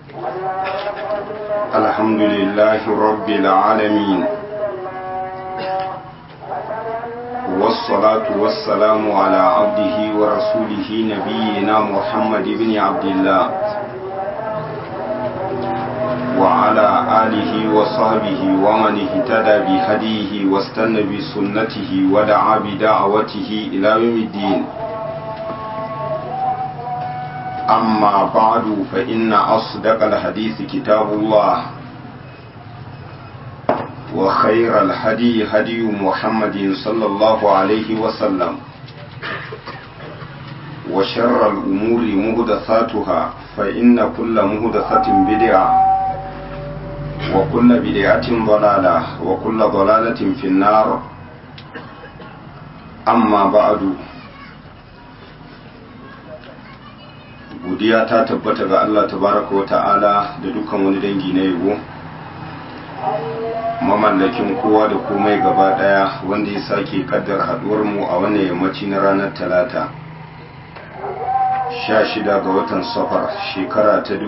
الحمد لله رب العالمين، والصلاة والسلام على عبده ورسوله نبينا محمد بن عبد الله وعلى آله وصحبه ومن اهتدى بهديه واستنى بسنته ودعا بدعوته إلى يوم الدين. أما بعد فإن أصدق الحديث كتاب الله، وخير الهدي هدي محمد صلى الله عليه وسلم، وشر الأمور محدثاتها فإن كل محدثة بدعة، وكل بدعة ضلالة، وكل ضلالة في النار. أما بعد، godiya ta tabbata ga Allah tabaraka wa ta'ala da dukkan wani dangi na yabo, mamallakin kowa da komai gaba daya, wanda ya sake kaddar haduwar mu a wannan yammaci na ranar talata 16 ga watan safar shekara ta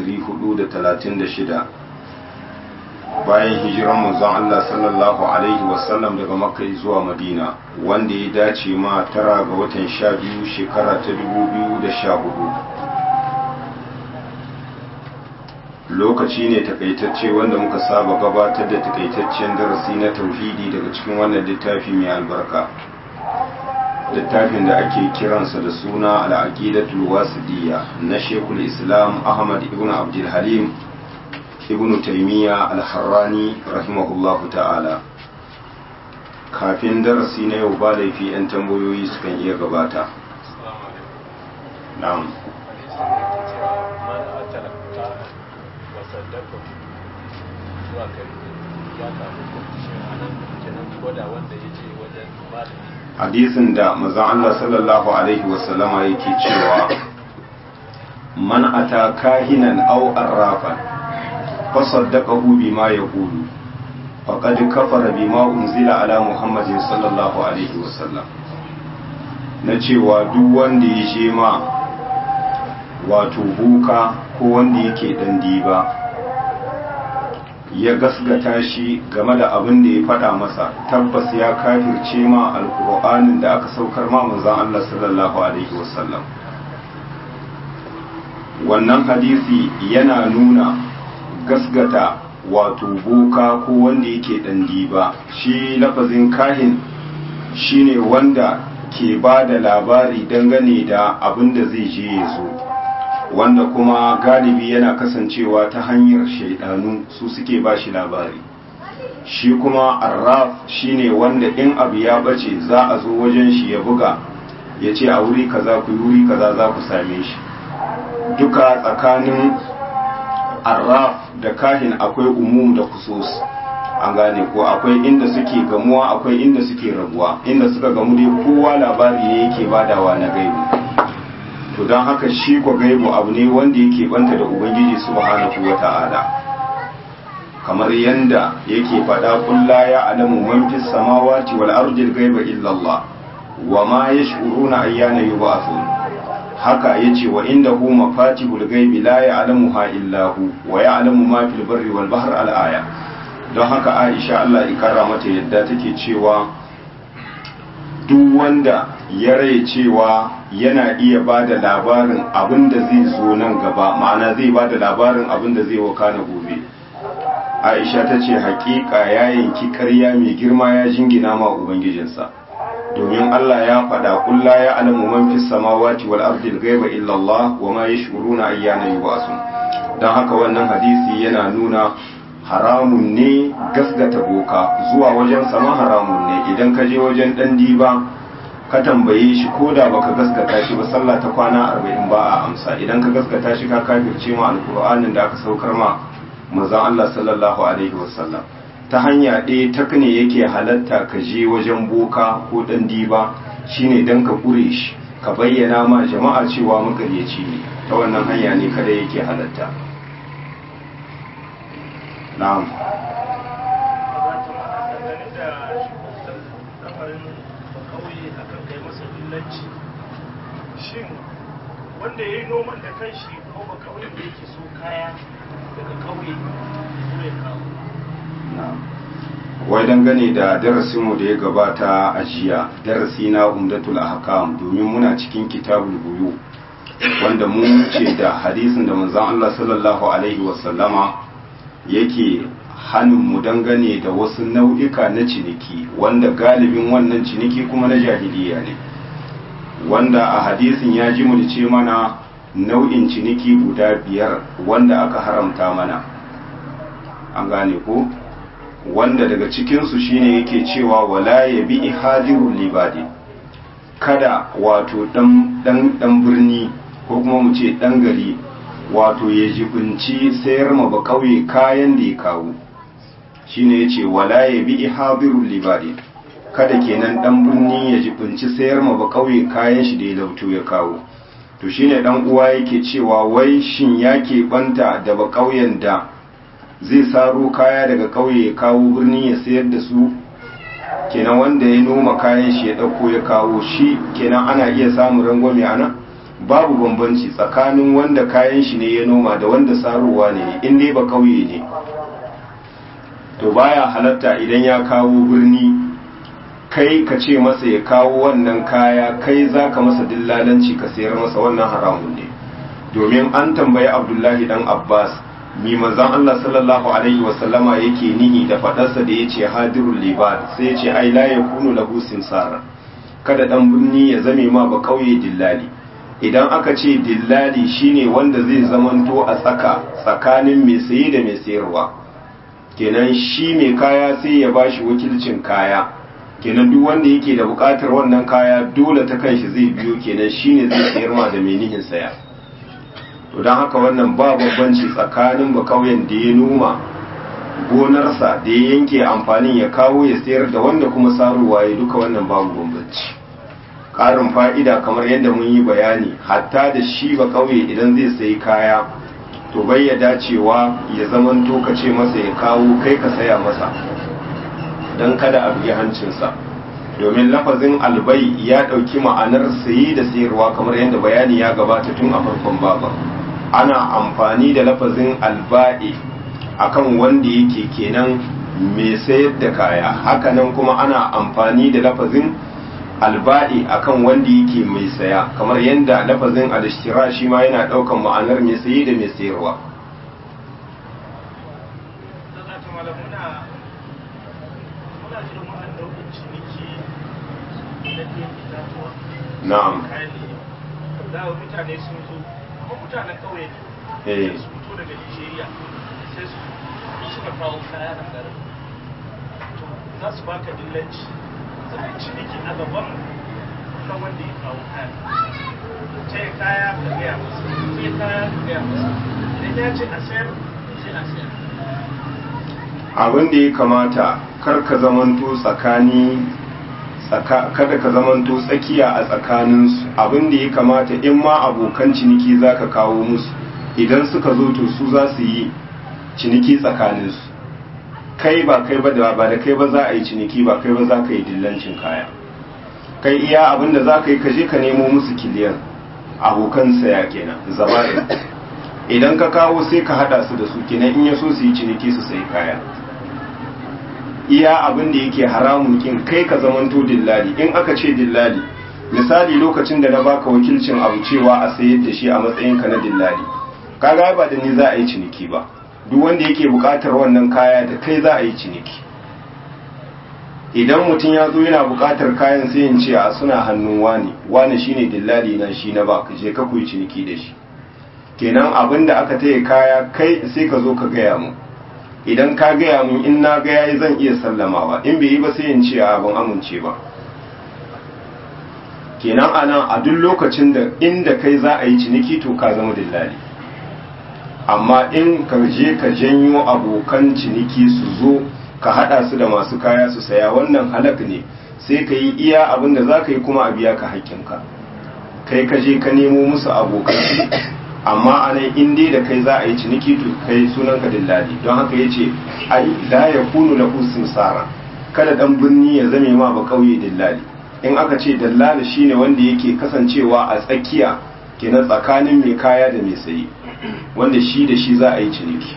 1436 bayan hijiran manzon Allah sallallahu alaihi wasallam daga Makka zuwa Madina, wanda ya dace ma 9 ga watan 12 shekara ta 2014. lokaci ne takaitacce wanda muka saba gabatar da takaitaccen darasi na tauhidi daga cikin wannan littafi mai albarka, littafin da ake kiransa da suna al-aqidatul wasidiyya na Sheikhul Islam Ahmad ibn Abdul Halim ibn Taymiyyah al-Harrani rahimahullahu ta'ala. Kafin darasi na yau ba laifi 'yan tambayoyi sukan iya gabata. Na'am. Hadisin da manzon Allah sallallahu alaihi wasallama yake cewa man ata kahinan aw arrafan fa saddaqahu bima yaqulu faqad kafara bima unzila ala muhammadin sallallahu alaihi wasallam, na cewa duk wanda ya je ma wato buka ko wanda yake dan diba ya gasgata shi game da abin da ya faɗa masa, tabbas ya kafirce ma alƙur'anin da aka saukar ma manzon Allah sallallahu alaihi wasallam. Wannan hadisi yana nuna gasgata wato boka ko wanda yake ɗan diba. Shi lafazin kahin shine wanda ke ba da labari dangane da abin da zai je ya zo, wanda kuma galibi yana kasancewa ta hanyar shaidanu, su suke ba shi labari. Shi kuma arraf shine wanda in abu ya bace za a zo wajen shi ya buga ya ce a wuri kaza ku yi wuri kaza za ku same shi. Duka tsakanin arraf da kahin akwai umum da kusus, an gane ko akwai inda suke gamuwa akwai inda suke rabuwa. Inda suka gamu dai kowa labari ne yake badawa na gaibu. To don haka shi ko gaibu abu ne wanda yake banta da ubangiji subhanahu wata'ala, kamar yanda yake faɗa qul la ya'lamu man fis samawati wal ardi al ghaiba illa Allah wa ma yash'uruna ayyana yub'athun. Haka yace wa indahu mafatihul ghaibi la ya'lamuha illa hu wa ya'lamu ma fil barri wal bahri al aya. Don haka Aisha Allah ya karrama mata yadda take cewa duk wanda ya rai cewa yana iya ba da labarin abin da zai zo nan gaba, ma'ana zai ba da labarin abin da zai wakana gobe, Aisha ta ce hakika ya yanki ƙarya mai girma ya jingina ma ubangijinsa, domin Allah ya faɗa qul la ya'lamu man fis samawati wal ardi al-ghaiba illa Allah wa ma yash'uruna ayyana yub'asun. Dan haka wannan hadisi yana nuna haramun ne gasgata boka, zuwa wajen sama haramun ne. Idan ka je wajen dan diba ka tambaye shi ko da baka gaskata shi ba, sallah ta kwana 40 ba a amsa. Idan ka gaskata shi ka kafirce ma alqur'anin da aka saukar ma manzon Allah sallallahu alaihi wasallam. Ta hanya ɗaya ta ne yake halatta ka je wajen boka ko dan diba, shine dan ka kure shi, ka bayyana ma jama'a cewa makaryaci ne. Ta wannan hanya ne kada yake halatta. Na'am. shin wanda ya yi noman da kan shi ko ba kauyen da yake so kaya daga kauye zo ya kawo. Wai dangane da darasinmu da ya gabata a jiya, darasi na umdatul ahkam, domin muna cikin kitabul buyu wanda mun ce da hadisin da manzon Allah sallallahu alaihi wasallama yake hannun mu dangane da wasu nau'ika na ciniki wanda galibin wannan ciniki kuma na jahiliya ne, wanda a hadisin ya ji mu ce mana nau'in ciniki guda 5 wanda aka haramta mana, an gane ko, wanda daga cikinsu shine yake cewa wala ya bi ihadirul libadi, kada wato dan birni ko kuma mu ce dan gari wato ya jibinci sayar ma ba kauye kayan da ya kawo, shine yace wala ya bi ihadirul libadi, kada kenan dan birni ya jibinci sayar ma ba kauye kayan shi da ya lauto ya kawo. To shine dan uwa yake cewa wai shin yake banta da ba kauyen da zai saro kaya daga kauye ya kawo birni ya sayar da su, kenan wanda ya noma kayan shi ya dauko ya kawo shi, kenan ana iya samun rangwame ana? Babu bambanci tsakanin wanda kayan shi ne ya noma da wanda sarowa ne, in dai ba kauye ne to baya halatta idan ya kawo birni kai ka ce masa ya kawo wannan kaya, kai zaka masa dillalanci ka sayar masa, wannan haramun ne. Domin an tambayi Abdullahi dan Abbas mi manzon Allah sallallahu alaihi wasallama yake nihi da fadarsa da yace hadirul libad, sai yace ai la yakunu lahu simsara, kada dan birni ya zame ma ba kauye dillali. Idan aka ce dillali shine wanda zai zamanto a tsakanin mai saye da mai sayarwa, kenan shi mai kaya sai ya bashi wakilcin kaya, kenan duk wanda yake da bukatar wannan kaya dole ta kanshi zai biyo, kenan shine zai sayar ma da mai nihin saya. To don haka wannan ba bambanci tsakanin ba kauyen da ya noma gonarsa da ya yanke amfanin ya kawo ya sayar da wanda kuma saruwa ya, duka wannan babu bambanci. Ƙarin fa'ida kamar yadda mun yi bayani, hatta da shi ba kauye idan zai sayi kaya to bai ya dacewa ya zamanto ka ce masa ya kawo kai ka saya masa don kada a bugi hancinsa, domin lafazin albai ya ɗauki ma'anar sayi da sayarwa kamar yadda bayani ya gabata tun a farkon baban. Ana amfani da lafazin alba'i akan wanda yake kenan mai sayar da kaya, hakanan kuma ana amfani da lafazin alba'i akan wanda yake mai saya, kamar yadda lafazin al-ishtira shi ma yana daukan ma'anar mai sayi da mai sayarwa. Na'am. Da mutane sun zo, amma mutanen kauye ne, su fito daga Nigeria sai su suka kawo kaya nan garin, za su baka dillanci, za a yi ciniki a gaban na wanda ya kawo kaya, ce kaya ka gaya masa, ce kaya ka gaya masa, idan ya ce a sayar sai a sayar. Abin da ya kamata kar ka zamanto kada ka zamanto tsakiya a tsakaninsu. Abin da ya kamata in ma abokan ciniki za ka kawo musu, idan suka zo to su za su yi ciniki tsakaninsu, kai ba da kai ba za a yi ciniki, ba kai ba za ka yi dillancin kaya. Kai iya abin da za ka yi, ka je ka nemo musu kiliyan abokan saya kenan zaba'in, idan ka kawo sai ka hada su da su kenan, in ya so su yi ciniki su sayi kaya. Iya abin da yake haramun kin kai ka zamanto dillali. In aka ce dillali, misali lokacin da na baka wakilcin abu cewa a sayar da shi a matsayin ka na dillali, kaga ba da ni za a yi ciniki ba, duk wanda yake bukatar wannan kaya da kai za a yi ciniki. Idan mutum ya zo yana bukatar kayan sai in ce a suna hannun wani shine dillali na, shi na ba, ka je ka kuyi ciniki da shi. Kenan abin da aka taya kaya kai sai ka zo ka gaya mu, idan ka gaya mun in na ga yayi zan iya sallamawa, in bai yi ba sai in ce a ban amince ba. Kenan anan a duk lokacin da inda kai za a yi ciniki to ka zama dillali. Amma in ka je ka janyo abokan ciniki su zo ka hada su da masu kaya su saya, wannan halak ne, sai ka yi iya abin da za ka yi kuma a biya ka haƙƙinka. Kai ka je ka nemo musu abokan, amma anan in dai da kai za a yi ciniki to kai sunanka dillali. Don haka yace ai la yakunu lahu simsara, kada dan birni ya zame ma ba kauye dillali. In aka ce dillali shine wanda yake kasancewa a tsakiya kenan tsakanin mai kaya da mai saye wanda shi da shi za a yi ciniki.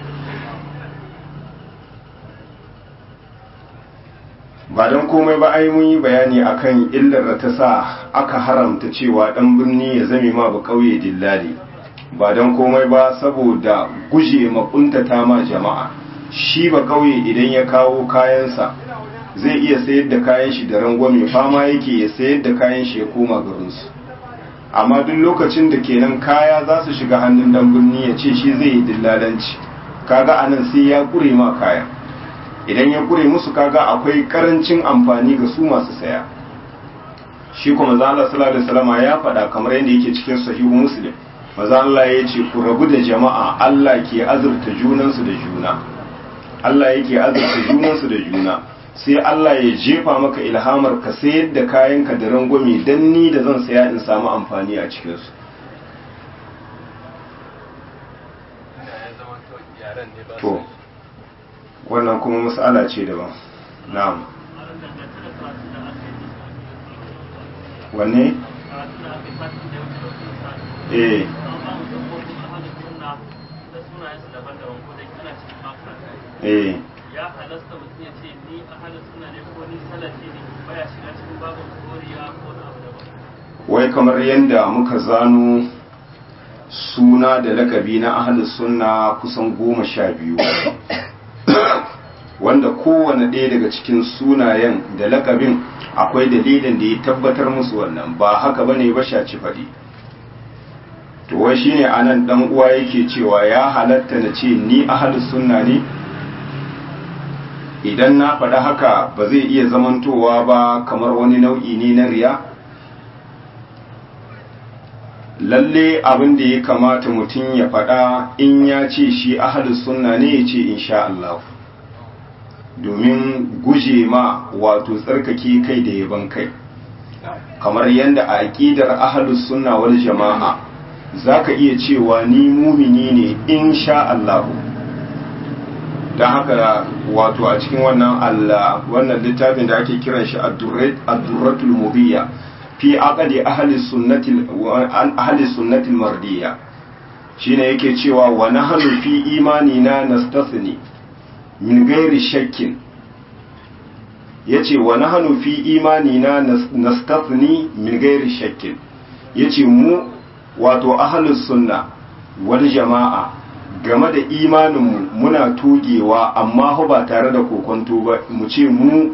ba don komai ba ai mun yi bayani akan illar da ta sa aka haramta cewa dan birni ya zame ma ba kauye dillali, ba don komai ba saboda guje makuntata ma jama'a. Shi ba kauye idan ya kawo kayansa zai iya sayar da kayan shi da rangwame, fama yake ya sayar da kayan shi ya koma garinsu. amma duk lokacin da kenan kaya za su shiga hannun dan birni ya ce shi zai yi dillalanci, kaga anan sai ya kure ma kaya. Idan ya kure musu kaga akwai karancin amfani ga su masu saya. Shi kuma manzo Allah sallallahu alaihi wasallam ya faɗa kamar yadda yake cikin sahihu Muslim, manzo Allah ya ce ku rabu da jama'a, Allah ke azurta junansu da juna. Allah yake azurta junansu da juna. Sai Allah ya jefa maka ilhamar ka sayar da kayanka da rangwame dan ni da zan saya in samu amfani a cikin su. To wannan kuma mas'ala ce daban. Na'am. Wanne? Eh. Eh. Ya halasta mutum ya ce ni a halin suna ne ko ni salafi ne baya shiga cikin babin koriya ko na abu daban. Wai kamar yadda muka zano suna da lakabi na ahlus sunna kusan 12 wanda kowane ɗaya daga cikin sunayen da lakabin akwai dalilin da ya tabbatar musu wannan, ba haka bane ba shaci faɗi. To wai shine anan dan uwa yake cewa ya halatta na ce ni ahlus sunna ne, idan na faɗa haka ba zai iya zamantowa ba kamar wani nau'i ne na riya? Lalle abin da ya kamata mutum ya faɗa in ya ce shi ahlus sunna ne ya ce insha Allah, domin guje ma wato tsarkake kai da yaban kai. Kamar yadda a aqidar ahlus sunna wal jama'a zaka iya cewa ni mumini ne insha Allah. don haka wato a cikin wannan littafin da ake kiran shi ad-durratul mubiyya fi aqdi ahli sunnati mardiya, shine yake cewa wa nahnu fi imanina nastasni min ghairi shakkin, yace wa nahnu fi imanina nastasni min ghairi shakkin, yace mu wato ahli sunna wal jama'a game da imaninmu muna togewa amma ba tare da kokonto ba, mu ce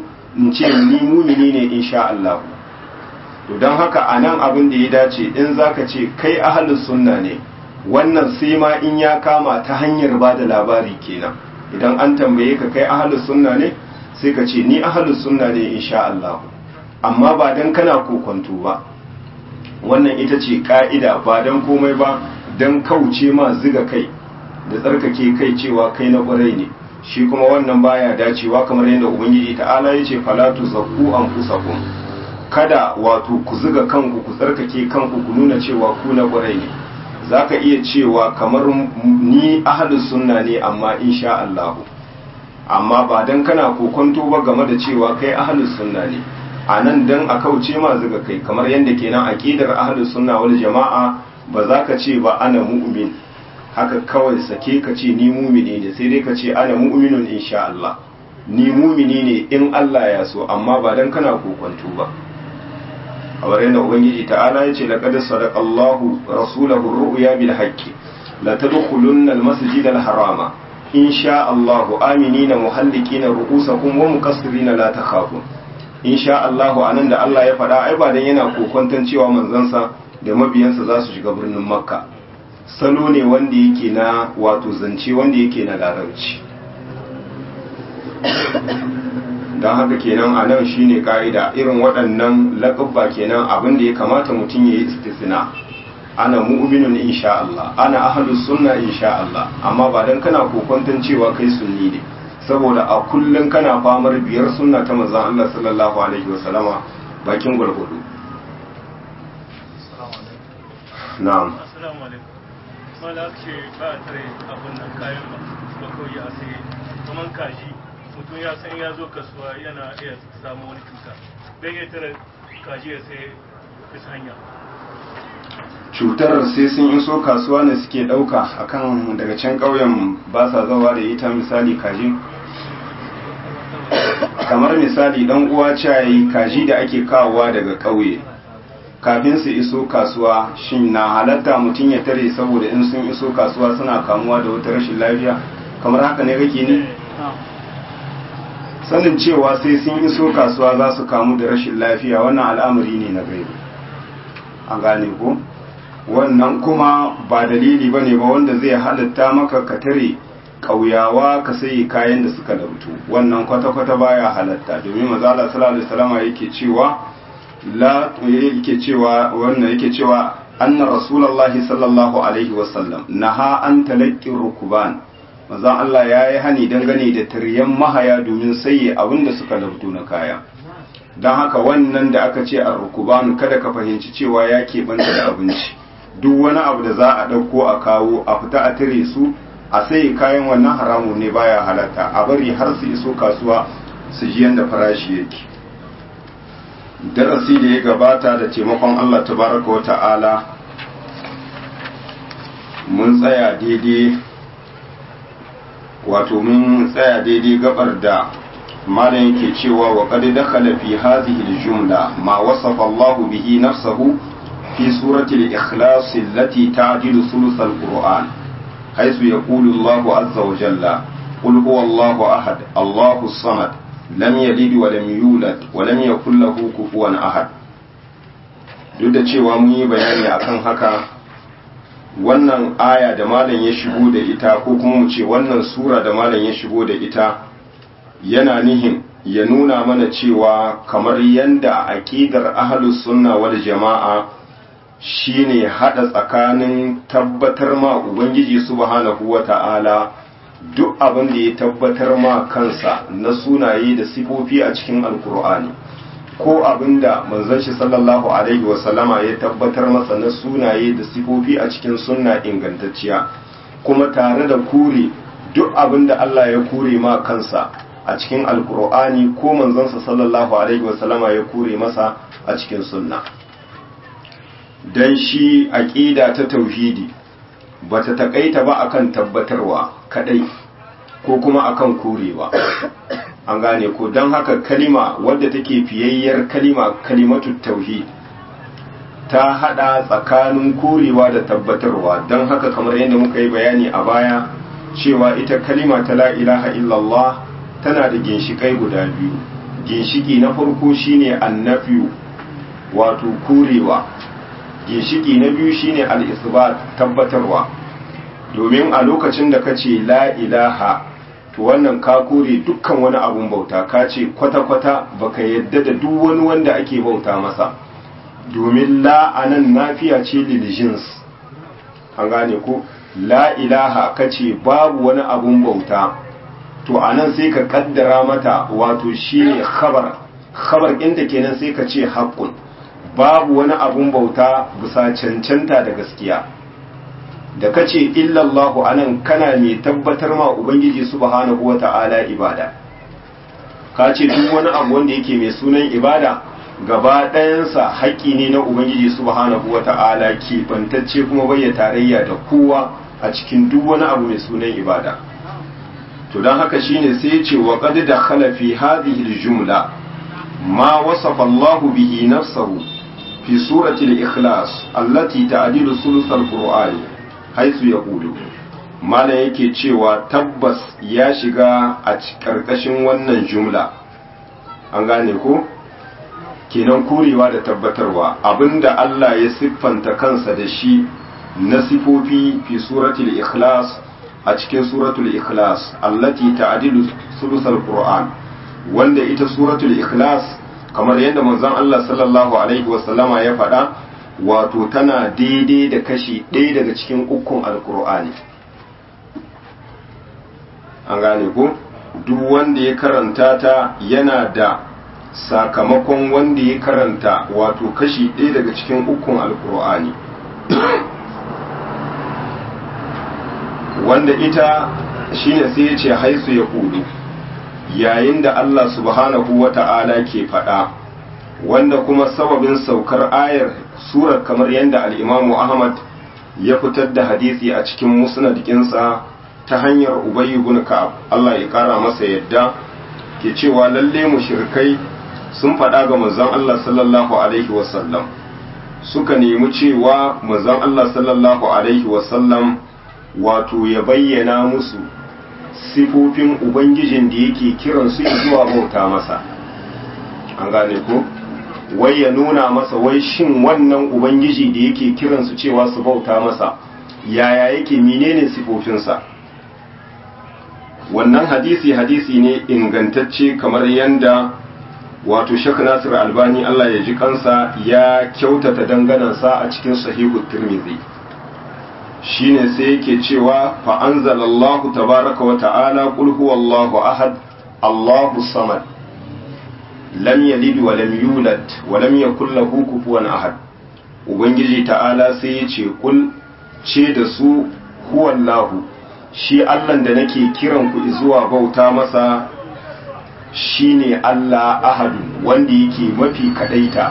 ni mumini ne insha Allah. To don haka anan abin da ya dace in zaka ce kai ahlus sunna ne, wannan sai ma in ya kama ta hanyar ba da labari kenan. Idan an tambaye ka kai ahlus sunna ne sai ka ce ni ahlus sunna ne insha Allah, amma ba dan kana kokonto ba. Wannan ita ce ka'ida, ba dan komai ba dan kauce ma ziga kai da tsarkake kai cewa kai na ƙwarai ne. Shi kuma wannan baya dacewa, kamar yadda ubangiji ta'ala ya ce falatu zakku anfusakum, kada wato ku zuga kanku ku tsarkake kanku ku nuna cewa ku na ƙwarai ne. Zaka iya cewa kamar ni ahlus sunna ne amma insha Allah, amma ba dan kana kokonto ba game da cewa kai ahlus sunna ne. Anan dan a kauce ma zuga kai, kamar yadda kenan aqidar ahlus sunna wal jama'a ba za ka ce ba ana mu'min haka kawai sake ka ce ni mumini ne, sai dai ka ce ana mu'minun insha Allah, ni mumini ne in Allah ya so, amma ba dan kana kokonto ba. kamar yadda ubangiji ta'ala ya ce laqad sadaqallahu rasulahu ar-ru'ya bil haqqi la tadkhulunna al-masjid al-harama insha Allah aminina muhallikina ru'usakum wa muqassirina la takhafun. insha Allah anan da Allah ya faɗa ai ba dan yana kokonton cewa manzansa da mabiyansa za su shiga birnin Makka, salo ne wanda yake na wato zance wanda yake na larabci. don haka kenan a nan shine ka'ida, irin waɗannan laƙabba kenan abin da ya kamata mutum ya yi istisna. Ana mu'minun insha Allah, ana ahlus sunna insha Allah, amma ba dan kana kokonton cewa kai sunni ne, saboda a kullum kana famar biyar sunna ta manzon Allah sallallahu alaihi wasallama bakin gurgudu. Na'am. Assalamu alaikum. Mala ce ba a tare abun nan kayan ba kawai a sai kaman kaji, mutum ya san ya zo kasuwa yana iya samu wani cuta, bai iya tare kaji ya sai bisa hanya. cutar sai sun iso kasuwa ne suke ɗauka akan daga can ƙauyen ba sa zawa da ita, misali kaji, kamar misali ɗan uwa cayi kaji da ake kawowa daga ƙauye kafin su iso kasuwa, shin na halatta mutum ya tare saboda in sun iso kasuwa suna kamuwa da wata rashin lafiya, kamar haka ne kake ne? Sanin cewa sai sun iso kasuwa za su kamu da rashin lafiya, wannan al'amari ne na gaibu, an gane ko? Wannan kuma ba dalili ba ne ba wanda zai halatta maka ka tare ƙauyawa ka sayi kayan da suka lautu, wannan kwata-kwata baya halatta, domin mazala sallallahu alaihi wasallam yake cewa anna rasulullahi sallallahu alaihi wasallam naha an talaqqi rukuban, manzon Allah yayi hani dangane da taryan mahaya domin saye abinda suka lautu na kaya. Dan haka wannan da aka ce ar-rukuban kada ka fahimci cewa ya keɓanta da abinci, duk wani abu da za a ɗauko a kawo a fita a tare su a sai kayan wannan haramun ne, baya halatta, a bari har su iso kasuwa su ji yanda farashi yake. Darasi da ya gabata da taimakon Allah tabaraka wa ta'ala mun tsaya daidai gabar da malam yake cewa wa qad dakhala fi hadhihi al-jumla ma wasafa Allah bihi nafsahu fi surati al-ikhlas allati ta'dilu thuluth al-Qur'an haythu yaqulu Allah azza wa jalla qul huwa Allahu ahad Allahu samad lam yalid wa lam yulad wa lam yakul lahu kufuwan ahad. Duk da cewa mun yi bayani akan haka, wannan aya da malam ya shigo da ita, ko kuma mu ce wannan sura da malam ya shigo da ita, yana nihin ya nuna mana cewa kamar yanda aqidar ahlus sunna wal jama'a shine hada tsakanin tabbatar ma ubangiji subhanahu wata'ala duk abin da ya tabbatar ma kansa na sunaye da sifofi a cikin alkur'ani, ko abin da manzon shi sallallahu alaihi wasallama ya tabbatar masa na sunaye da sifofi a cikin sunna ingantacciya, kuma tare da kure duk abin da Allah ya kure ma kansa a cikin alkur'ani ko manzonsa sallallahu alaihi wasallama ya kure masa a cikin sunna. Dan shi aqida ta tauhidi bata takaita ba akan tabbatarwa kadai ko kuma akan korewa, an gane ko. don haka kalima wadda take fiyayyar kalimatu tauhid ta hada tsakanin korewa da tabbatarwa. don haka kamar yadda muka yi bayani a baya cewa ita kalima ta la ilaha illallah tana da ginshikai guda biyu. Ginshiki na farko shine annafiyu, wato korewa. Ginshiki na biyu shine al-isbat, tabbatarwa. Domin a lokacin da kace la ilaha, to wannan ka kore dukkan wani abun bauta, ka ce kwata-kwata baka yadda da duk wani wanda ake bauta masa, domin la anan nafiya ce lil jins, an gane ko. La ilaha kace babu wani abun bauta, to anan sai ka kaddara mata wato shine khabar inda kenan sai ka ce haqqun, babu wani abun bauta bisa cancanta da gaskiya. Da kace illallahu anan kana mai tabbatar ma ubangiji subhanahu wata'ala ibada, ka ce duk wani abu wanda yake mai sunan ibada gaba ɗayansa haƙƙi ne na ubangiji subhanahu wata'ala, kebantacce kuma bai tarayya da kowa a cikin duk wani abu mai sunan ibada. To don haka shine sai ya ce wa qad dakhala fi hadhihi al-jumla ma wasafa Allah bihi nafsahu fi surati al-ikhlas allati ta'dilu thuluth al-Qur'an haythu yaqulu. Mana yake cewa tabbas ya shiga a karkashin wannan jumla, an gane ko. Kenan kurewa da tabbatarwa abinda Allah ya siffanta kansa da shi na sifofi fi suratul ikhlas, a cikin suratul ikhlas allati ta'dilu sulusal qur'an, wanda ita suratul ikhlas kamar yadda manzon Allah sallallahu alaihi wasallama ya faɗa, wato tana daidai da kashi ɗaya daga cikin ukun alqur'ani, an gane ko. Duk wanda ya karanta ta yana da sakamakon wanda ya karanta wato kashi ɗaya daga cikin ukun alkur'ani wanda ita shine sai ya ce haisu ya kudu, yayin da Allah subhanahu wa ta'ala ke faɗa, wanda kuma sababin saukar ayar surar kamar yadda al-Imam Ahmad ya fitar da hadisi a cikin musnad ɗinsa ta hanyar Ubay ibn Ka'ab Allah ya kara masa yadda ke cewa lalle mushrikai sun faɗa ga manzon Allah sallallahu alaihi wasallam suka nemi cewa manzon Allah sallallahu alaihi wasallam wato ya bayyana musu sifofin ubangijin da yake kiran su zuwa bauta masa an gane ko wai ya nuna masa wai shin wannan ubangiji da yake kiran su cewa su bauta masa yaya yake menene sifofinsa. Wannan hadisi ne ingantacce kamar yanda wato Sheikh Nasir Albani Allah ya ji kansa ya kyautata danganansa a cikin Sahihu Tirmidhi shine sai yake cewa fa anzalallahu tabaraka wa ta'ala qul huwallahu ahad Allahu samad lam yalid wa lam yulad wa lam yakul lahu kufuwan ahad. Ubangiji ta'ala sai ya ce kul ce da su huwallahu shi Allahn da nake kiran ku zuwa bauta masa shine Allah ahadu wanda yake mafi kadaita.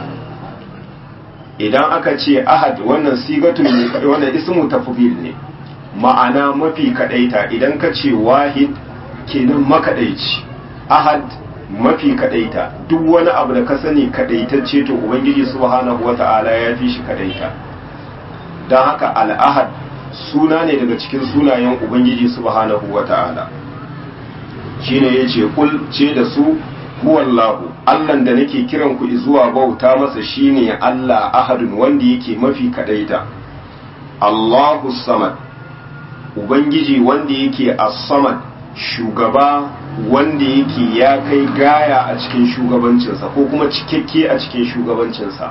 Idan aka ce ahad wannan sigatun ne, wannan ismu tafdil ne, ma'ana mafi kadaita. Idan ka ce wahid kenan makadaici, ahad mafi kadaita. Duk wani abu da ka sani kadaitacce to ubangiji subhanahu wata'ala ya fi shi kadaita. don haka al-ahad suna ne daga cikin sunayen ubangiji subhanahu wata'ala. shine yace kul ce da su huwallahu Allahn da nake kiran ku zuwa bauta masa shine Allah ahadun wanda yake mafi kadaita. Allahu samad ubangiji wanda yake as-samad shugaba wanda yake ya kai gaya a cikin shugabancinsa ko kuma cikakke a cikin shugabancinsa.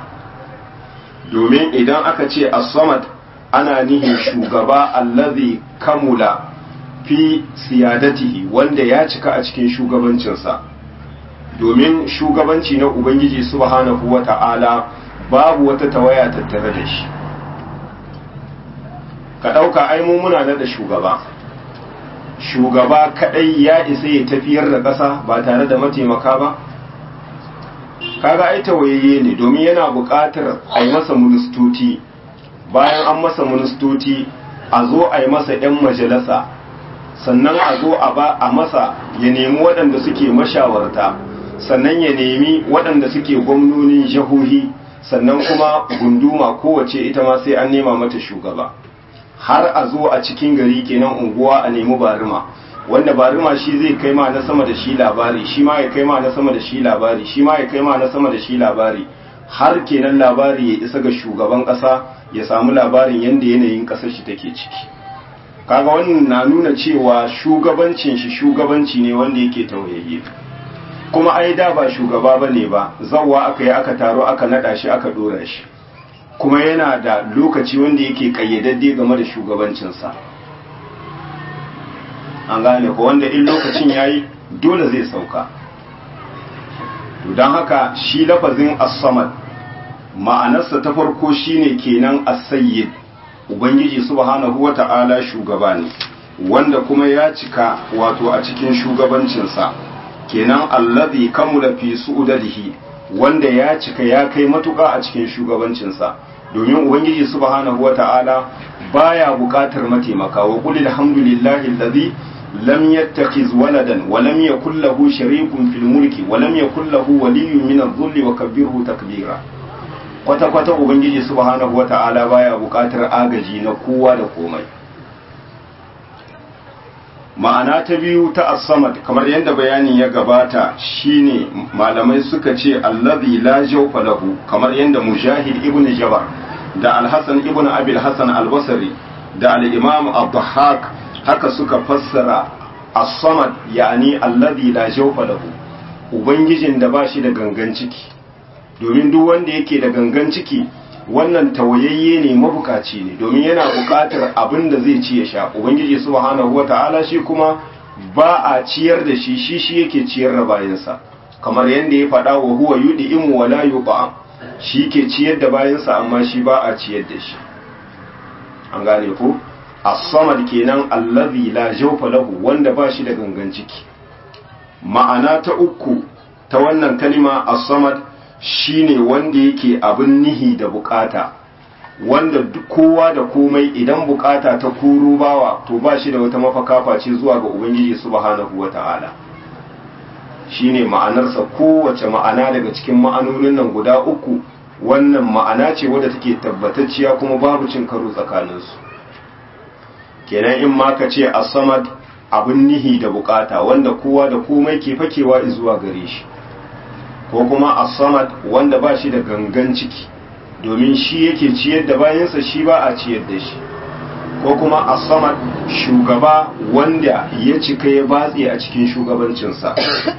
Domin idan aka ce as-samad ana nihin shugaba allazi kamula fi siyadatihi wanda ya cika a cikin shugabancinsa. Domin shugabanci na ubangiji subhanahu wata'ala babu wata tawaya tattare da shi. Ka ɗauka ai mu muna da shugaba kadai ya isa ya tafiyar da ƙasa ba tare da mataimaka ba. Kaga ai tawayayye ne domin yana buƙatar a yi masa ministoci, bayan an masa ministoci a zo a yi masa 'yan majalisa, sannan a zo a masa ya nemi waɗanda suke mashawarta, sannan ya nemi waɗanda suke gwamnonin jihohi, sannan kuma gunduma kowace ita ma sai an nema mata shugaba. Har a zo a cikin gari kenan unguwa a nemi barima, wanda barima shi zai kai ma na sama da shi labari, shi ma ya kai ma na sama da shi labari, shi ma ya kai ma na sama da shi labari, har kenan labari ya isa ga shugaban ƙasa ya samu labarin yadda yanayin ƙasar shi take ciki. Kaga wannan na nuna cewa shugabancin shi shugabanci ne wanda yake tauyayye. Kuma ai da ba shugaba bane ba, zawwa aka yi aka taro aka nada shi aka dora shi. Kuma yana da lokaci wanda yake kayyadadde game da shugabancinsa. An gane ko wanda in lokacin yayi dole zai sauka. To don haka shi lafazin as-samad ma'anarsa ta farko shine kenan as-sayyid. Ubangiji subhanahu wata'ala shugaba ne wanda kuma ya cika wato a cikin shugabancinsa, kenan allazi kamula fi su'udadihi wanda ya cika ya kai matuƙa a cikin shugabancinsa. Domin ubangiji subhanahu wata'ala baya buƙatar mataimaka. Wa qul alhamdulillahi allazi lam yattakhiz waladan wa lam yakul lahu sharikun fil mulki wa lam yakul lahu waliyyun min adh-dhulli wa kabbirhu takbira. Kwata-kwata ubangiji subhanahu wata'ala baya buƙatar agaji na kowa da komai. Ma'ana ta biyu ta as-samad kamar yadda bayani ya gabata shine malamai suka ce allazi la jawfa lahu, kamar yadda Mujahid ibn Jabar da Al-Hasan ibn Abi al-Hasan al-Basri da al-Imam Ad-Dhahhak haka suka fassara as-samad yani allazi la jawfa lahu, ubangijin da bashi da gangan ciki. Domin duk wanda yake da gangan ciki wannan tawayayye ne, mabukaci ne, domin yana bukatar abin da zai ci ya sha. Ubangiji subhanahu wata'ala shi kuma ba a ciyar da shi, shi yake ciyar da bayansa, kamar yadda ya faɗa wa huwa yud'imu wa la yut'am, shi ke ciyar da bayansa amma shi ba a ciyar da shi. An gane ko as-samad kenan allazi la jawfa lahu wanda ba shi da gangan ciki. Ma'ana ta uku ta wannan kalima as-samad shine wanda yake abin nihi da bukata, wanda duk kowa da komai idan bukata ta koro bawa to ba shi da wata mafaka face zuwa ga ubangiji subhanahu wata'ala. shine ma'anarsa. Kowace ma'ana daga cikin ma'anonin nan guda uku, wannan ma'ana ce wadda take tabbatacciya kuma babu cin karo tsakaninsu. kenan in ma ka ce as-samad abin nihi da bukata wanda kowa da komai ke fakewa zuwa gare shi, ko kuma as-samad wanda ba shi da gangan ciki domin shi yake ciyar da bayansa, shi ba a ciyar da shi, ko kuma as-samad shugaba wanda ya cika ya batse a cikin shugabancinsa.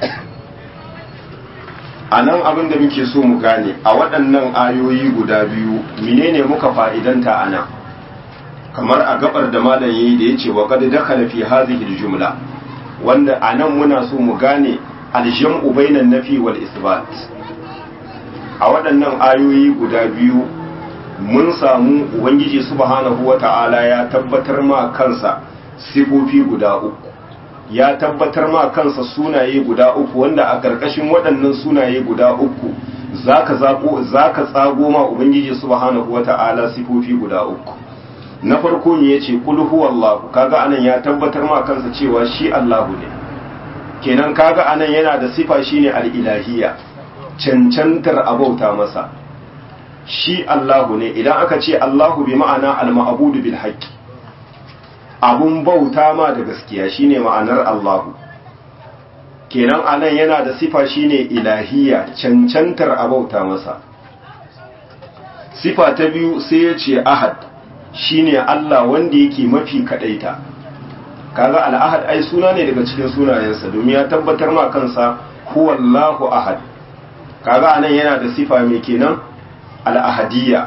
a nan abin da muke so mu gane a waɗannan ayoyi guda biyu menene muka fa'idanta a nan, kamar a gabar da malam yayi da yace wa qad dakhala fi hadhihi al-jumla, wanda a nan muna so mu gane al-jam'u bainan nafi wal isbat. a waɗannan ayoyi guda biyu mun samu ubangiji subhanahu wata'ala ya tabbatar ma kansa sifofi guda uku, ya tabbatar ma kansa sunaye guda uku, wanda a ƙarƙashin waɗannan sunaye guda uku zaka tsago ma ubangiji subhanahu wata'ala sifofi guda uku. na farko ne yace qul huwallahu, kaga anan ya tabbatar ma kansa cewa shi Allahu ne, kenan kaga anan yana da sifa shine al-ilahiyya, cancantar abauta masa. shi Allahu ne, idan aka ce Allahu bi ma'ana al-ma'budu bil haqqi, abun bauta ma da gaskiya shine ma'anar Allahu. kenan anan yana da sifa shine ilahiyya, cancantar abauta masa. sifa ta biyu sai ya ce ahad, shine Allah wanda yake mafi kadaita. kaga al-ahad ai suna ne daga cikin sunayensa, domin ya tabbatar ma kansa huwallahu ahad. kaga anan yana da sifa mai kenan al-ahadiyya.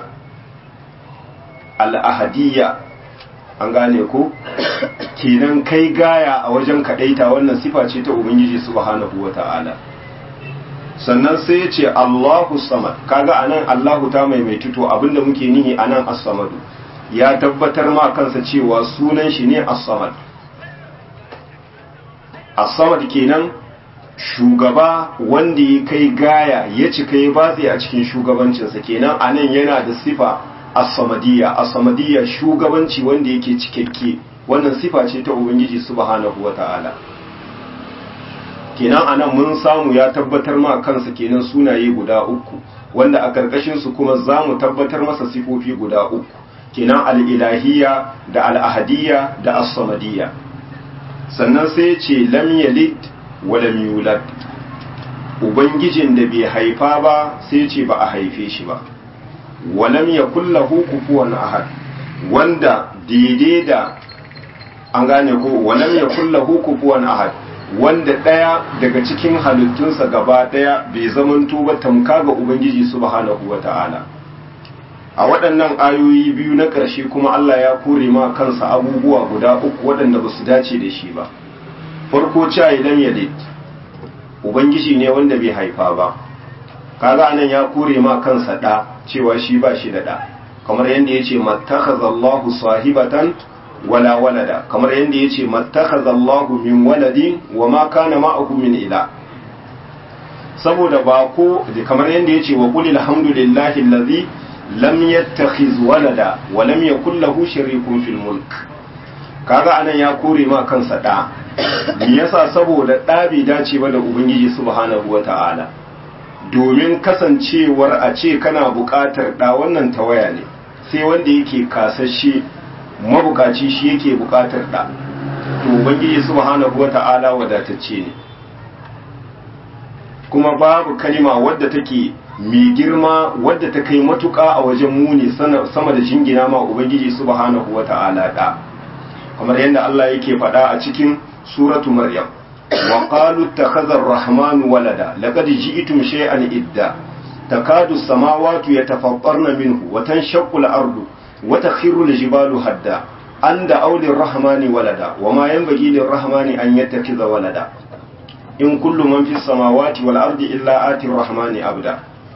al-ahadiyya an gane ko, kenan kai gaya a wajen kadaita, wannan sifa ce ta ubangiji subhanahu wata'ala. sannan sai ya ce Allahu samad, kaga anan Allahu ta maimaitu, to abinda muke nihi anan as-samadu, ya tabbatar ma kansa cewa sunan shi ne as-samad. as-samad kenan shugaba wanda ya kai gaya ya cika ya batse a cikin shugabancinsa, kenan anan yana da sifa as-samadiyya. as-samadiyya shugabanci wanda yake cikakke, wannan sifa ce ta ubangiji subhanahu wata'ala. kenan anan mun samu ya tabbatar ma kansa kenan sunaye guda uku, wanda a karkashin su kuma zamu tabbatar masa sifofi guda uku, kenan al-ilahiyya da al-ahadiyya da as-samadiyya. sannan sai ya ce lam yalid wa lam yulad, ubangijin da bai haifa ba sai ya ce ba a haife shi ba. wa lam yakul lahu kufuwan ahad, wanda daidai da an gane ko, wa lam yakul lahu kufuwan ahad, wanda daya daga cikin halittunsa gaba daya bai zamanto ba tamka ga ubangiji subhanahu wata'ala. a waɗannan ayoyi biyu na ƙarshe kuma Allah ya kore ma kansa abubuwa guda uku waɗanda ba su dace da shi ba. farko cewa lam yalid, ubangiji ne wanda bai haifa ba, kaga anan ya kore ma kansa da, cewa shi ba shi da da, kamar yadda yace mattakhazallahu sahibatan wala walada, kamar yadda yace mattakhazallahu min waladin wama kana ma'ahu min ila. saboda ba ko kamar yadda yace wa qul alhamdulillahi allazi lam yattakhiz walada wa lam yakul lahu sharikun fil mulk, kaga anan ya kore ma kansa da. me yasa? saboda da bai dace ba da ubangiji subhanahu wata'ala, domin kasancewar a ce kana buƙatar da wannan tawaya ne, sai wanda yake kasashe mabukaci shi yake buƙatar da, to ubangiji subhanahu wata'ala wadatacce ne. kuma babu kalima wadda take mai girma wadda ta kai matuƙa a wajen muni sama da jingina ma ubangiji subhanahu wata'ala da, kamar yadda Allah yake faɗa a cikin suratu maryam, wa qalu ittakhadha ar-rahmanu walada laqad ji'tum shay'an idda takadu as-samawati yatafattarna minhu wa tanshaqqu al-ardu wa takhiru al-jibalu hadda an da'aw lir-rahmani walada wa ma yanbaghi lir-rahmani an yattakhidha walada in kullu man fis samawati wal ardi illa ati ar-rahmani abda.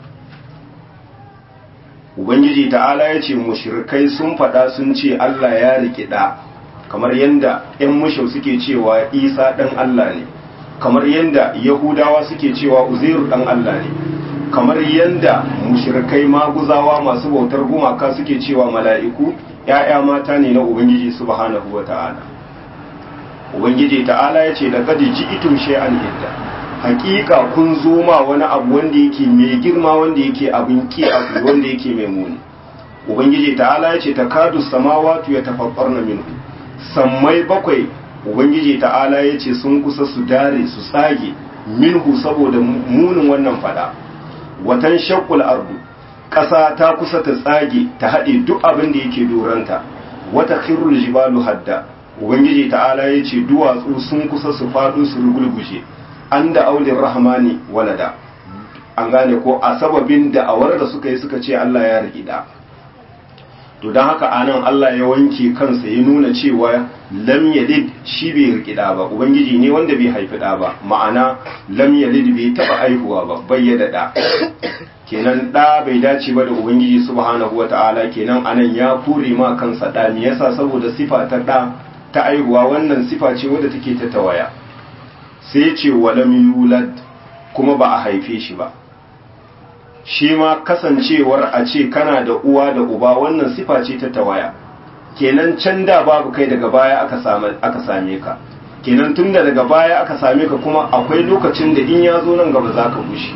ubangiji ta'ala yace mushrikai sun fada sun ce Allah ya riki da, kamar yanda ƴan mushau suke cewa Isa dan Allah ne, kamar yanda Yahudawa suke cewa Uzairu dan Allah ne, kamar yanda mushrikai maguzawa masu bautar gumaka suke cewa mala'iku ‘ya'ya mata ne na Ubangiji subhanahu wa ta'ala. Ubangiji ta'ala ya ce da kadi ji itun shay'an idda, hakika kun zo ma wani abu wanda yake mai girma wanda yake abin ki abu wanda yake mai muni. Ubangiji ta'ala ya ce ta kadu samawatu ya tafaffarna minhu, sammai bakwai Ubangiji ta'ala ya ce sun kusa su dare su tsage minhu saboda munin wannan fada. Watan shaqqul ardu, ƙasa ta kusa ta tsage ta haɗe duk abin da yake doranta. Wata khirrul jibalu hadda, Ubangiji ta'ala ya ce duwatsu sun kusa su faɗo su rugulguje. An da aulin rahmani walada, an gane ko a sababin da'awar da suka yi suka ce Allah ya riƙi da. To don haka anan Allah ya wanke kansa ya nuna cewa lam yalid shi bai riƙi da ba, Ubangiji ne wanda bai haifi da ba, ma'ana lam yalid bai taɓa haihuwa ba, bai da da. Kenan da bai dace ba da Ubangiji subhanahu wata'ala, kenan anan ya kore ma kansa da, me yasa? Saboda sifa ta da ta aihuwa wannan sifa ce wadda take ta tawaya. Sai ce walam yulad, kuma ba a haife shi ba. Shi ma kasancewar a ce kana da uwa da uba wannan sifa ce ta tawaya. Kenan can da babu kai daga baya aka same ka. Kenan tun da daga baya aka same ka kuma akwai lokacin da in ya zo nan gaba za ka bushe.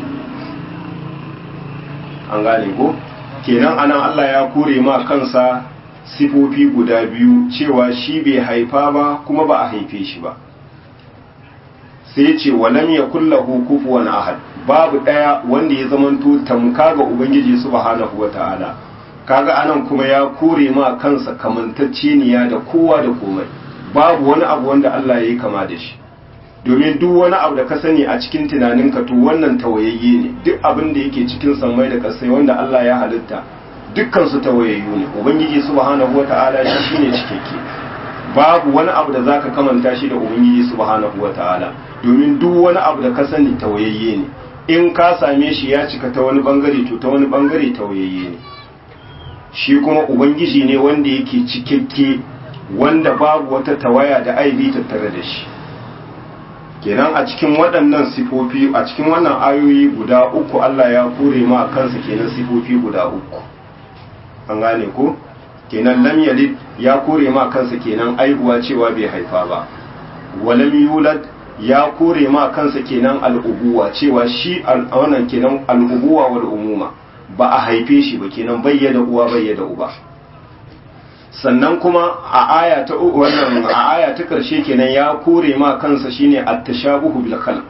An gane ko? Kenan anan Allah ya kore ma kansa sifofi guda biyu, cewa shi bai haifa ba kuma ba a haife shi ba. Sai ce walam yakul lahu kufuwan ahad, babu daya wanda ya zamanto tamka ga Ubangiji subhanahu wataala. Kaga anan kuma ya kore ma kansa kamantacceniya da kowa da komai, babu wani abu wanda Allah ya yi kama da shi. Domin duk wani abu da ka sani a cikin tunaninka to wannan tawayayye ne, duk abin da yake cikin sammai da kasai wanda Allah ya halitta dukkan su tawayayyu ne. Ubangiji subhanahu wataala shi shine cikakke, babu wani abu da zaka kamanta shi da Ubangiji subhanahu wataala, domin duk wani abu da ka sani tawayayye ne. In ka same shi ya cika ta wani bangare to ta wani bangare tawayayye ne. Shi kuma Ubangiji ne wanda yake cikakke, wanda babu wata tawaya da aibi tattare da shi. Kenan a cikin waɗannan sifofi, a cikin wannan ayoyi guda uku Allah ya kore ma kansa kenan sifofi guda uku. An gane ko? Kenan lam yalid ya kore ma kansa kenan aihuwa cewa bai haifa ba. Walam yulad ya kore ma kansa kenan al'ubuwa cewa shi wannan kenan al'ubuwa wal umuma, ba a haife shi ba, kenan bayyana uwa bayyana uba. Sannan kuma a aya ta wannan a aya ta karshe kenan ya kore ma kansa shine at-tashabuhu bil khalq,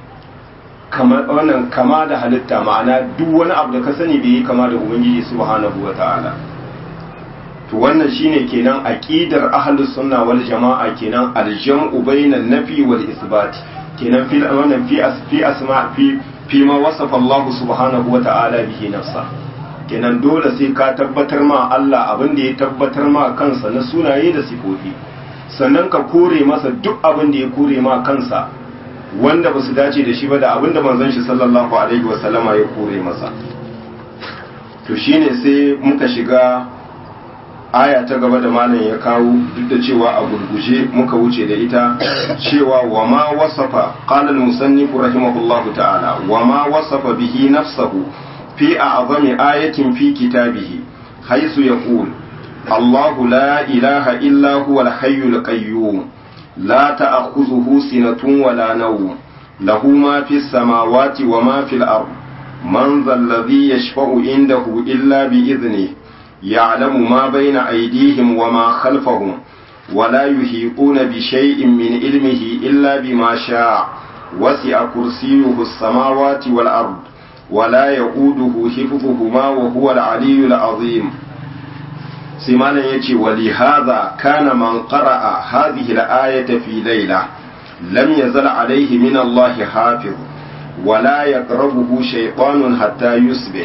kama da halitta, ma'ana duk wani abu da ka sani bai yi kama da Ubangiji subhanahu wataala. To wannan shine kenan aqidar ahlus sunna wal jamaa, kenan al-jam'u bainan nafi wal isbat, kenan fil wannan fi asma fi ma wasafa Allah subhanahu wataala bihi nafsa. Kenan dole sai ka tabbatar ma Allah abin da ya tabbatar ma kansa na sunaye da sifofi, sannan ka kore masa duk abin da ya kore ma kansa wanda ba su dace da shi ba, da abin da manzon shi sallallahu alaihi wasallama ya kore masa. To shine sai muka shiga aya ta gaba da malam ya kawo, duk da cewa a gurguje muka wuce da ita, cewa wa ma wasafa qala al-musannif rahimahullahu ta'ala wa ma wasafa bihi nafsahu في أعظم آية في كتابه حيث يقول الله لا إله إلا هو الحي القيوم لا تأخذه سنة ولا نوم له ما في السماوات وما في الأرض من ذا الذي يشفع عنده إلا بإذنه يعلم ما بين أيديهم وما خلفهم ولا يحيطون بشيء من علمه إلا بما شاء وسع كرسيه السماوات والأرض ولا يؤوده حفظهما وهو العلي العظيم. سمانا يجي ولهذا كان من قرأ هذه الآية في ليلة لم يزل عليه من الله حافظ ولا يقربه شيطان حتى يصبح.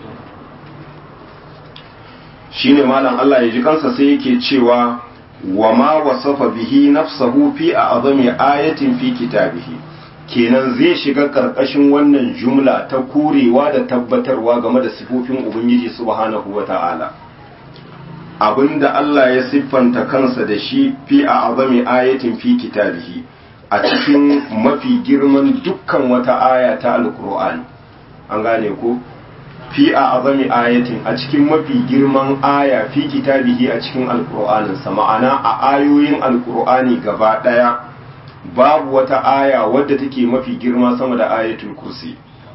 shine malam Allah ya ji kansa sai yake cewa wa ma wasafa bihi nafsahu fi a'zami ayatin fi kitabihi, kenan zai shiga karkashin wannan jumla ta kurewa da tabbatarwa game da sifofin Ubangiji subhanahu wata'ala. Abinda Allah ya siffanta kansa da shi fi a'zami ayatin fi kitabihi, a cikin mafi girman dukkan wata aya ta alkur'ani. an gane ko fi a azami ayatin a cikin mafi girman aya fi kitabihi a cikin alqur'aninsa ma'ana a ayoyin alqur'ani gaba daya babu wata aya wadda take mafi girma sama da ayatul kursi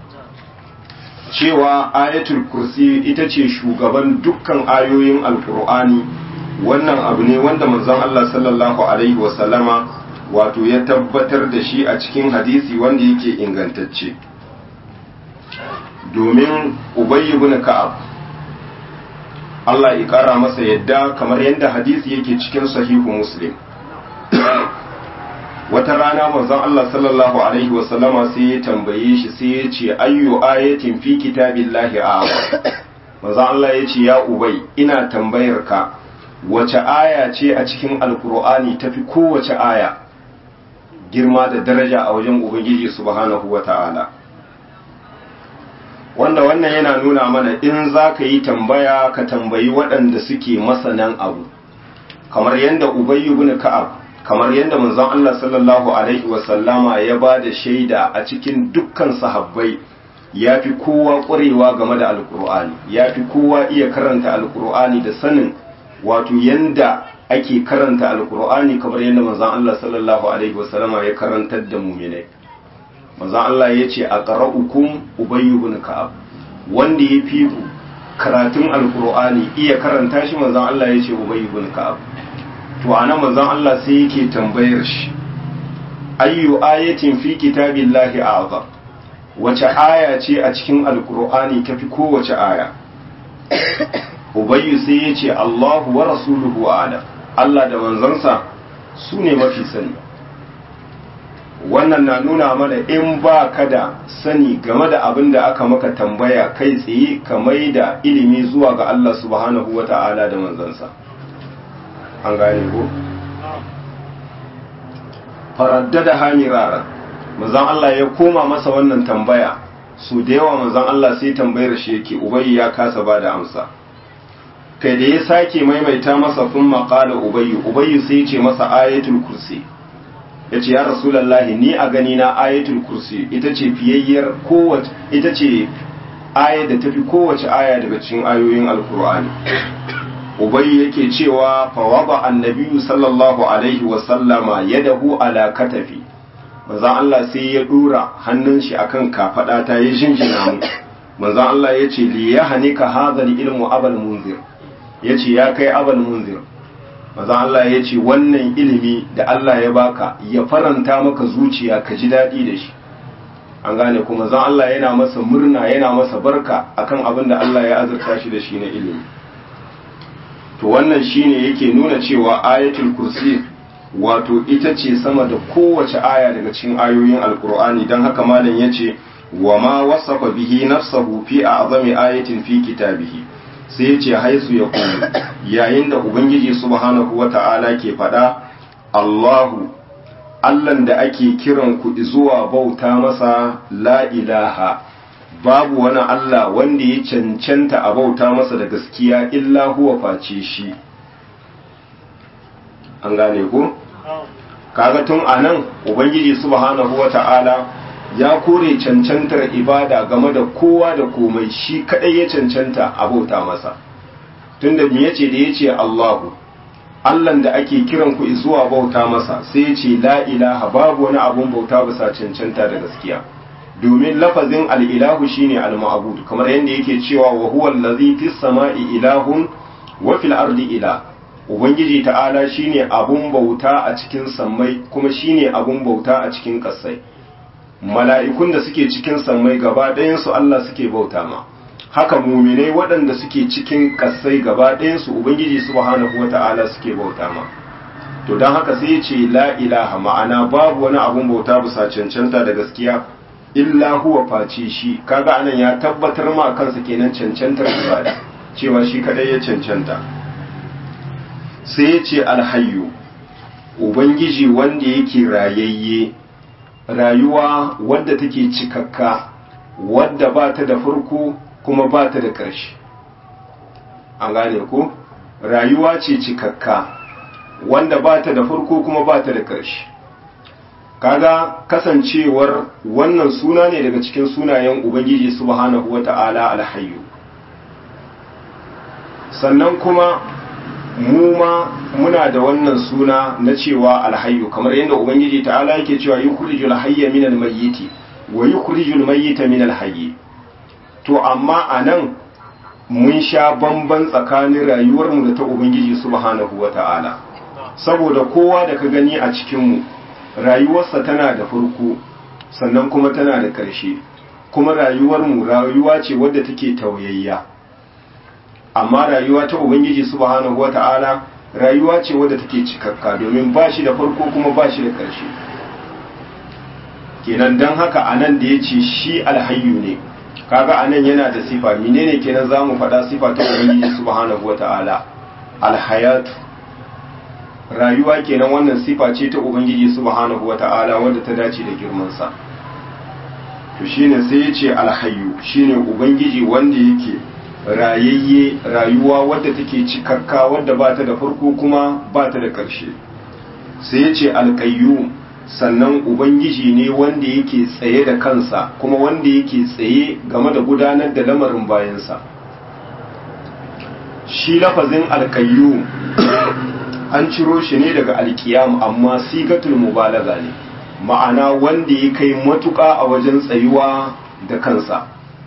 cewa ayatul kursi ita ce shugaban dukkan ayoyin alqur'ani wannan abu ne wanda manzon Allah sallallahu alaihi wasallama wato ya tabbatar da shi a cikin hadisi wanda yake ingantacce domin Ubay ibn Ka'ab Allah ya kara masa yadda kamar yadda hadisi yake cikin sahihu Muslim wata rana manzon Allah sallallahu alaihi wasallama sai ya tambaye shi sai ya ce ayyu ayatin fi kitabillahi a'lam manzon Allah ya ce ya Ubay ina tambayar ka wace aya ce a cikin alkur'ani tafi kowace aya girma da daraja a wajen ubangiji subhanahu wata'ala wanda wannan yana nuna mana in za ka yi tambaya ka tambayi waɗanda suke masanan abu kamar yadda Ubay ibn Ka'ab kamar yadda manzon Allah sallallahu alaihi wasallama ya ba da shaida a cikin dukkan sahabbai ya fi kowa ƙwarewa game da alkur'ani ya fi kowa iya karanta alkur'ani da sanin wato yanda ake karanta alkur'ani kamar yadda manzon Allah sallallahu alaihi wasallama ya karantar da mu'minai manzon Allah ya ce aqra'ukum Ubay ibn Ka'ab wanda ya fi ku karatun alkur'ani iya karanta shi manzon Allah ya ce Ubay ibn Ka'ab to anan manzon Allah sai yake tambayar shi ayyu ayatin fi kitabillahi a'zam wace aya ce a cikin alkur'ani tafi kowace aya Ubayyu sai ya ce Allahu wa rasuluhu a'lam Allah da manzansa su ne mafi sani wannan na nuna mana in ba ka da sani game da abin da aka maka tambaya kai tsaye ka mai da ilimi zuwa ga Allah subhanahu wa ta'ala da manzansa an gane ko faraddada hamirara manzon Allah ya koma masa wannan tambaya su da yawa manzon Allah sai tambayar shi yake Ubayy ya kasa ba da amsa kai da ya sake maimaita masa fun maƙala Ubayy sai ya ce masa ayatul kursi ya ce ya rasulallahi ni a gani na ayatul kursi ita ce fiyayyar kowace ita ce aya da tafi kowace aya daga cikin ayoyin alkur'ani Ubayy yake cewa fa wada annabi sallallahu alaihi wa sallama yadahu ala katafi manzon Allah sai ya dora hannun shi akan kafada ta ya jinjina mu manzon Allah ya ce li yahnika hadha ilmu abal munzir ya ce ya kai abal munzir maza Allah ya ce wannan ilimi da Allah ya baka ya faranta maka zuciya ka ji daɗi da shi an gane kuma zan Allah yana masa murna yana masa barka akan abin da Allah ya azurta shi da shi na ilimi to wannan shine yake nuna cewa ayatul kursi wato ita ce sama da kowace aya daga cikin ayoyin alkur'ani don haka malam yace wa ma wasafa bihi nafsahu fi a'zami ayatin fi kitabihi sai ya ce haisu ya kuma yayin da ubangiji subhanahu wata'ala ke faɗa Allahu Allahn da ake kiran ku zuwa bauta masa la ilaha babu wani Allah wanda ya cancanta a bauta masa da gaskiya illa huwa face shi an gane ku kaga tun anan ubangiji subhanahu wata'ala ya kore cancantar ibada game da kowa da komai shi kadai ya cancanta a bauta masa tunda me yace da yace Allahu Allahn da ake kiran ku zuwa bauta masa sai yace la ilaha babu wani abun bauta bisa cancanta da gaskiya domin lafazin al-ilahu shine al-ma'bud kamar yanda yake cewa wa huwa allazi fis sama'i ilahun wa fil ardi ilah ubangiji ta'ala shine abun bauta a cikin sammai kuma shine abun bauta a cikin kasai mala'ikun da suke cikin sammai gaba ɗayansu Allah suke bauta ma haka muminai waɗanda suke cikin ƙasai gaba ɗayansu ubangiji subhanahu wata'ala suke bauta ma to don haka sai ce la ilaha ma'ana babu wani abun bauta bisa cancanta da gaskiya illa huwa face shi kaga anan ya tabbatar ma kansa kenan cancantar ibada cewa shi kadai ya cancanta sai ya ce alhayyu ubangiji wanda yake rayayye rayuwa wadda take cikakka wadda ba ta da farko kuma ba ta da ƙarshe an gane ko rayuwa ce cikakka wanda ba ta da farko kuma ba ta da ƙarshe kaga kasancewar wannan suna ne daga cikin sunayen ubangiji subhanahu wata'ala alhayyu. sannan kuma mu ma muna da wannan suna na cewa alhayyu, kamar yadda ubangiji ta'ala yake cewa yukhrijul hayya minal mayyiti wa yukhrijul mayyita minal hayyi. to amma anan mun sha bamban tsakanin rayuwarmu da ta ubangiji subhanahu wata'ala, saboda kowa da ka gani a cikinmu rayuwarsa tana da farko sannan kuma tana da ƙarshe, kuma rayuwarmu rayuwa ce wadda take tauyayya. amma rayuwa ta ubangiji subhanahu wata'ala rayuwa ce wadda take cikakka, domin ba shi da farko kuma ba shi da ƙarshe. kenan don haka anan da ya ce shi alhayyu ne, kaga anan yana da sifa. menene kenan zamu faɗa sifa ta ubangiji subhanahu wata'ala? alhayatu, rayuwa kenan. wannan sifa ce ta ubangiji subhanahu wata'ala wanda ta dace da girman sa. to shine sai yace alhayyu shine ubangiji wanda yake rayayye, rayuwa wadda take cikakka, wadda ba ta da farko kuma ba ta da ƙarshe. sai yace alqayyum, sannan ubangiji ne wanda yake tsaye da kansa, kuma wanda yake tsaye game da gudanar da lamarin bayansa. shi lafazin alqayyum an ciro shi ne daga alkiyam, amma sigatul mubalaga ne, ma'ana wanda ya kai matuƙa a wajen tsayuwa da kansa.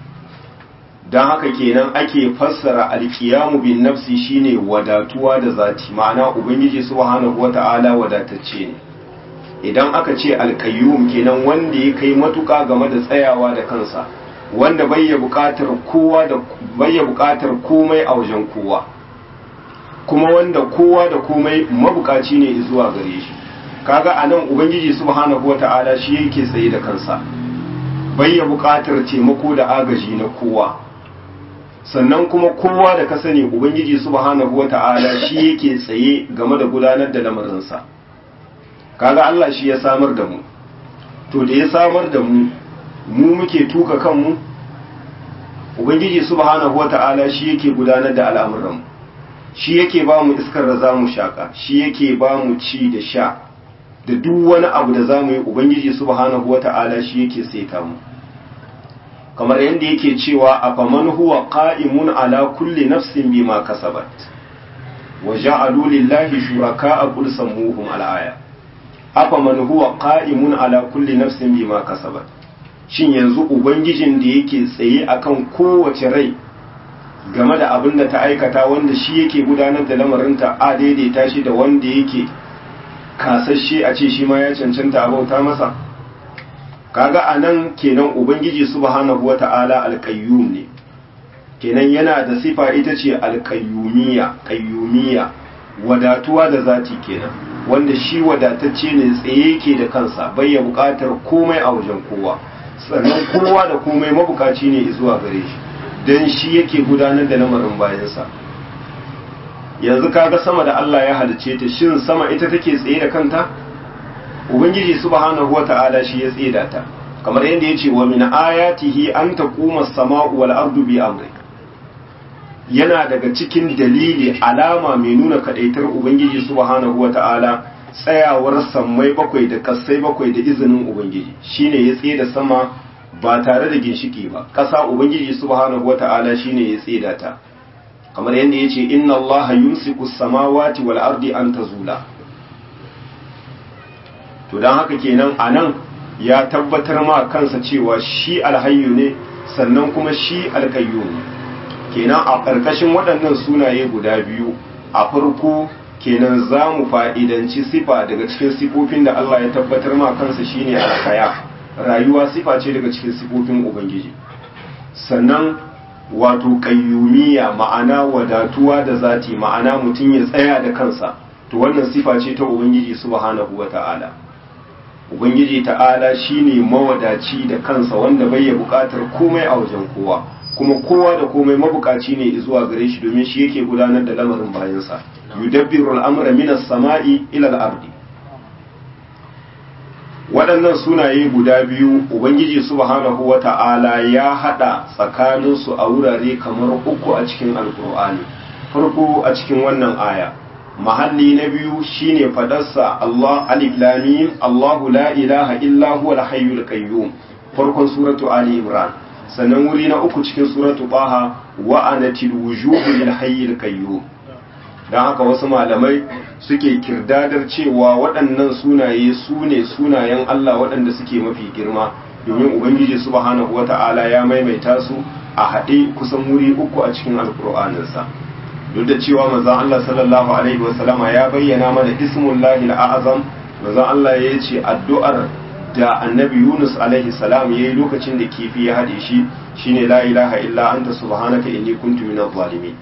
don haka kenan ake fassara alkiyamu bin nafsi shine wadatuwa da zati, ma'ana ubangiji subhanahu wata'ala wadatacce ne. idan aka ce alkayyum kenan wanda ya kai matuƙa game da tsayawa da kansa, wanda bayya buƙatar kowa da bayya buƙatar komai a wajen kowa, kuma wanda kowa da komai mabukaci ne zuwa gare shi. kaga anan ubangiji subhanahu wata'ala shi yake tsaye da kansa, bayya buƙatar taimako da agaji na kowa. sannan kuma kowa da ka sani ubangiji subhanahu wata'ala shi yake tsaye game da gudanar da lamarinsa. kaga Allah shi ya samar da mu, to da ya samar da mu mu muke tuka kanmu? ubangiji subhanahu wata'ala shi yake gudanar da al'amuranmu, shi yake ba mu iskar da zamu shaka, shi yake ba mu ci da sha da duk wani abu da zamu yi. ubangiji subhanahu wata'ala shi yake saita mu, kamar yadda yake cewa afaman huwa qa'imun ala kulli nafsin bima kasabat wa ja'alu lillahi shuraka'a qul sammuhum al-aya. afaman huwa qa'imun ala kulli nafsin bima kasabat, shin yanzu ubangijin da yake tsaye akan kowace rai game da abin da ta aikata, wanda shi yake gudanar da lamarinta, a daidaita shi da wanda yake kasashe a ce shi ma ya cancanta a bauta masa? kaga anan kenan ubangiji subhanahu wata'ala alqayyum ne, kenan yana da sifa ita ce alqayyumiyya, qayyumiyya, wadatuwa da zati kenan, wanda shi wadatacce ne, tsaye yake da kansa, bai ya bukatar komai a wajen kowa, sannan kowa da komai mabukaci ne zuwa gare shi, dan shi yake gudanar da lamarin bayansa. yanzu kaga sama da Allah ya halice ta, shin sama ita take tsaye da kanta? ubangiji subhanahu wata'ala shi ya tseda ta, kamar yadda yace wa min ayatihi an taquma as-sama'u wal ardu bi amri. yana daga cikin dalili, alama mai nuna kadaitar ubangiji subhanahu wata'ala, tsayawar sammai bakwai da kasai bakwai da izinin ubangiji. shine ya tseda sama ba tare da ginshiki ba, ƙasa ubangiji subhanahu wata'ala shine ya tseda ta, kamar yadda yace inna allaha yumsiku as-samawati wal ardi an tazula. to don haka kenan anan ya tabbatar ma kansa cewa shi alhayyu ne, sannan kuma shi alqayyum ne. kenan a ƙarƙashin waɗannan sunaye guda biyu, a farko kenan za mu fa'idanci sifa daga cikin sifofin da Allah ya tabbatar ma kansa shine alhaya, rayuwa sifa ce daga cikin sifofin ubangiji. sannan wato qayyumiyya, ma'ana wadatuwa da zati, ma'ana mutum ya tsaya da kansa, to wannan sifa ce ta ubangiji subhanahu wata'ala. ubangiji ta'ala shine mawadaci da kansa, wanda bai ya buƙatar komai a wajen kowa, kuma kowa da komai mabukaci ne zuwa gare shi, domin shi yake gudanar da lamarin bayansa. yudabbiru al-amra minas sama'i ila al-ardi. waɗannan sunaye guda biyu ubangiji subhanahu wata'ala ya hada tsakaninsu a wurare kamar uku a cikin alkur'ani. farko a cikin wannan aya mahalli na biyu shine fadarsa Allah alif lam mim Allahu la ilaha illa huwa al-hayyul qayyum farkon suratu ali imran. sannan wuri na uku cikin suratu taha wa anatil wujuhu lil hayyil qayyum. dan haka wasu malamai suke kirdadar cewa waɗannan sunaye sune sunayen Allah waɗanda suke mafi girma, domin ubangiji subhanahu wata'ala ya maimaita su a haɗe kusan wuri uku a cikin alkur'aninsa. duk da cewa manzon Allah sallallahu alaihi wasallama ya bayyana mana ismullahi al-azam, manzon Allah ya ce addu'ar da annabi Yunus alaihi salam yayi lokacin da kifi ya haɗe shi shine la ilaha illa anta subhanaka inni kuntu minadh zalimin.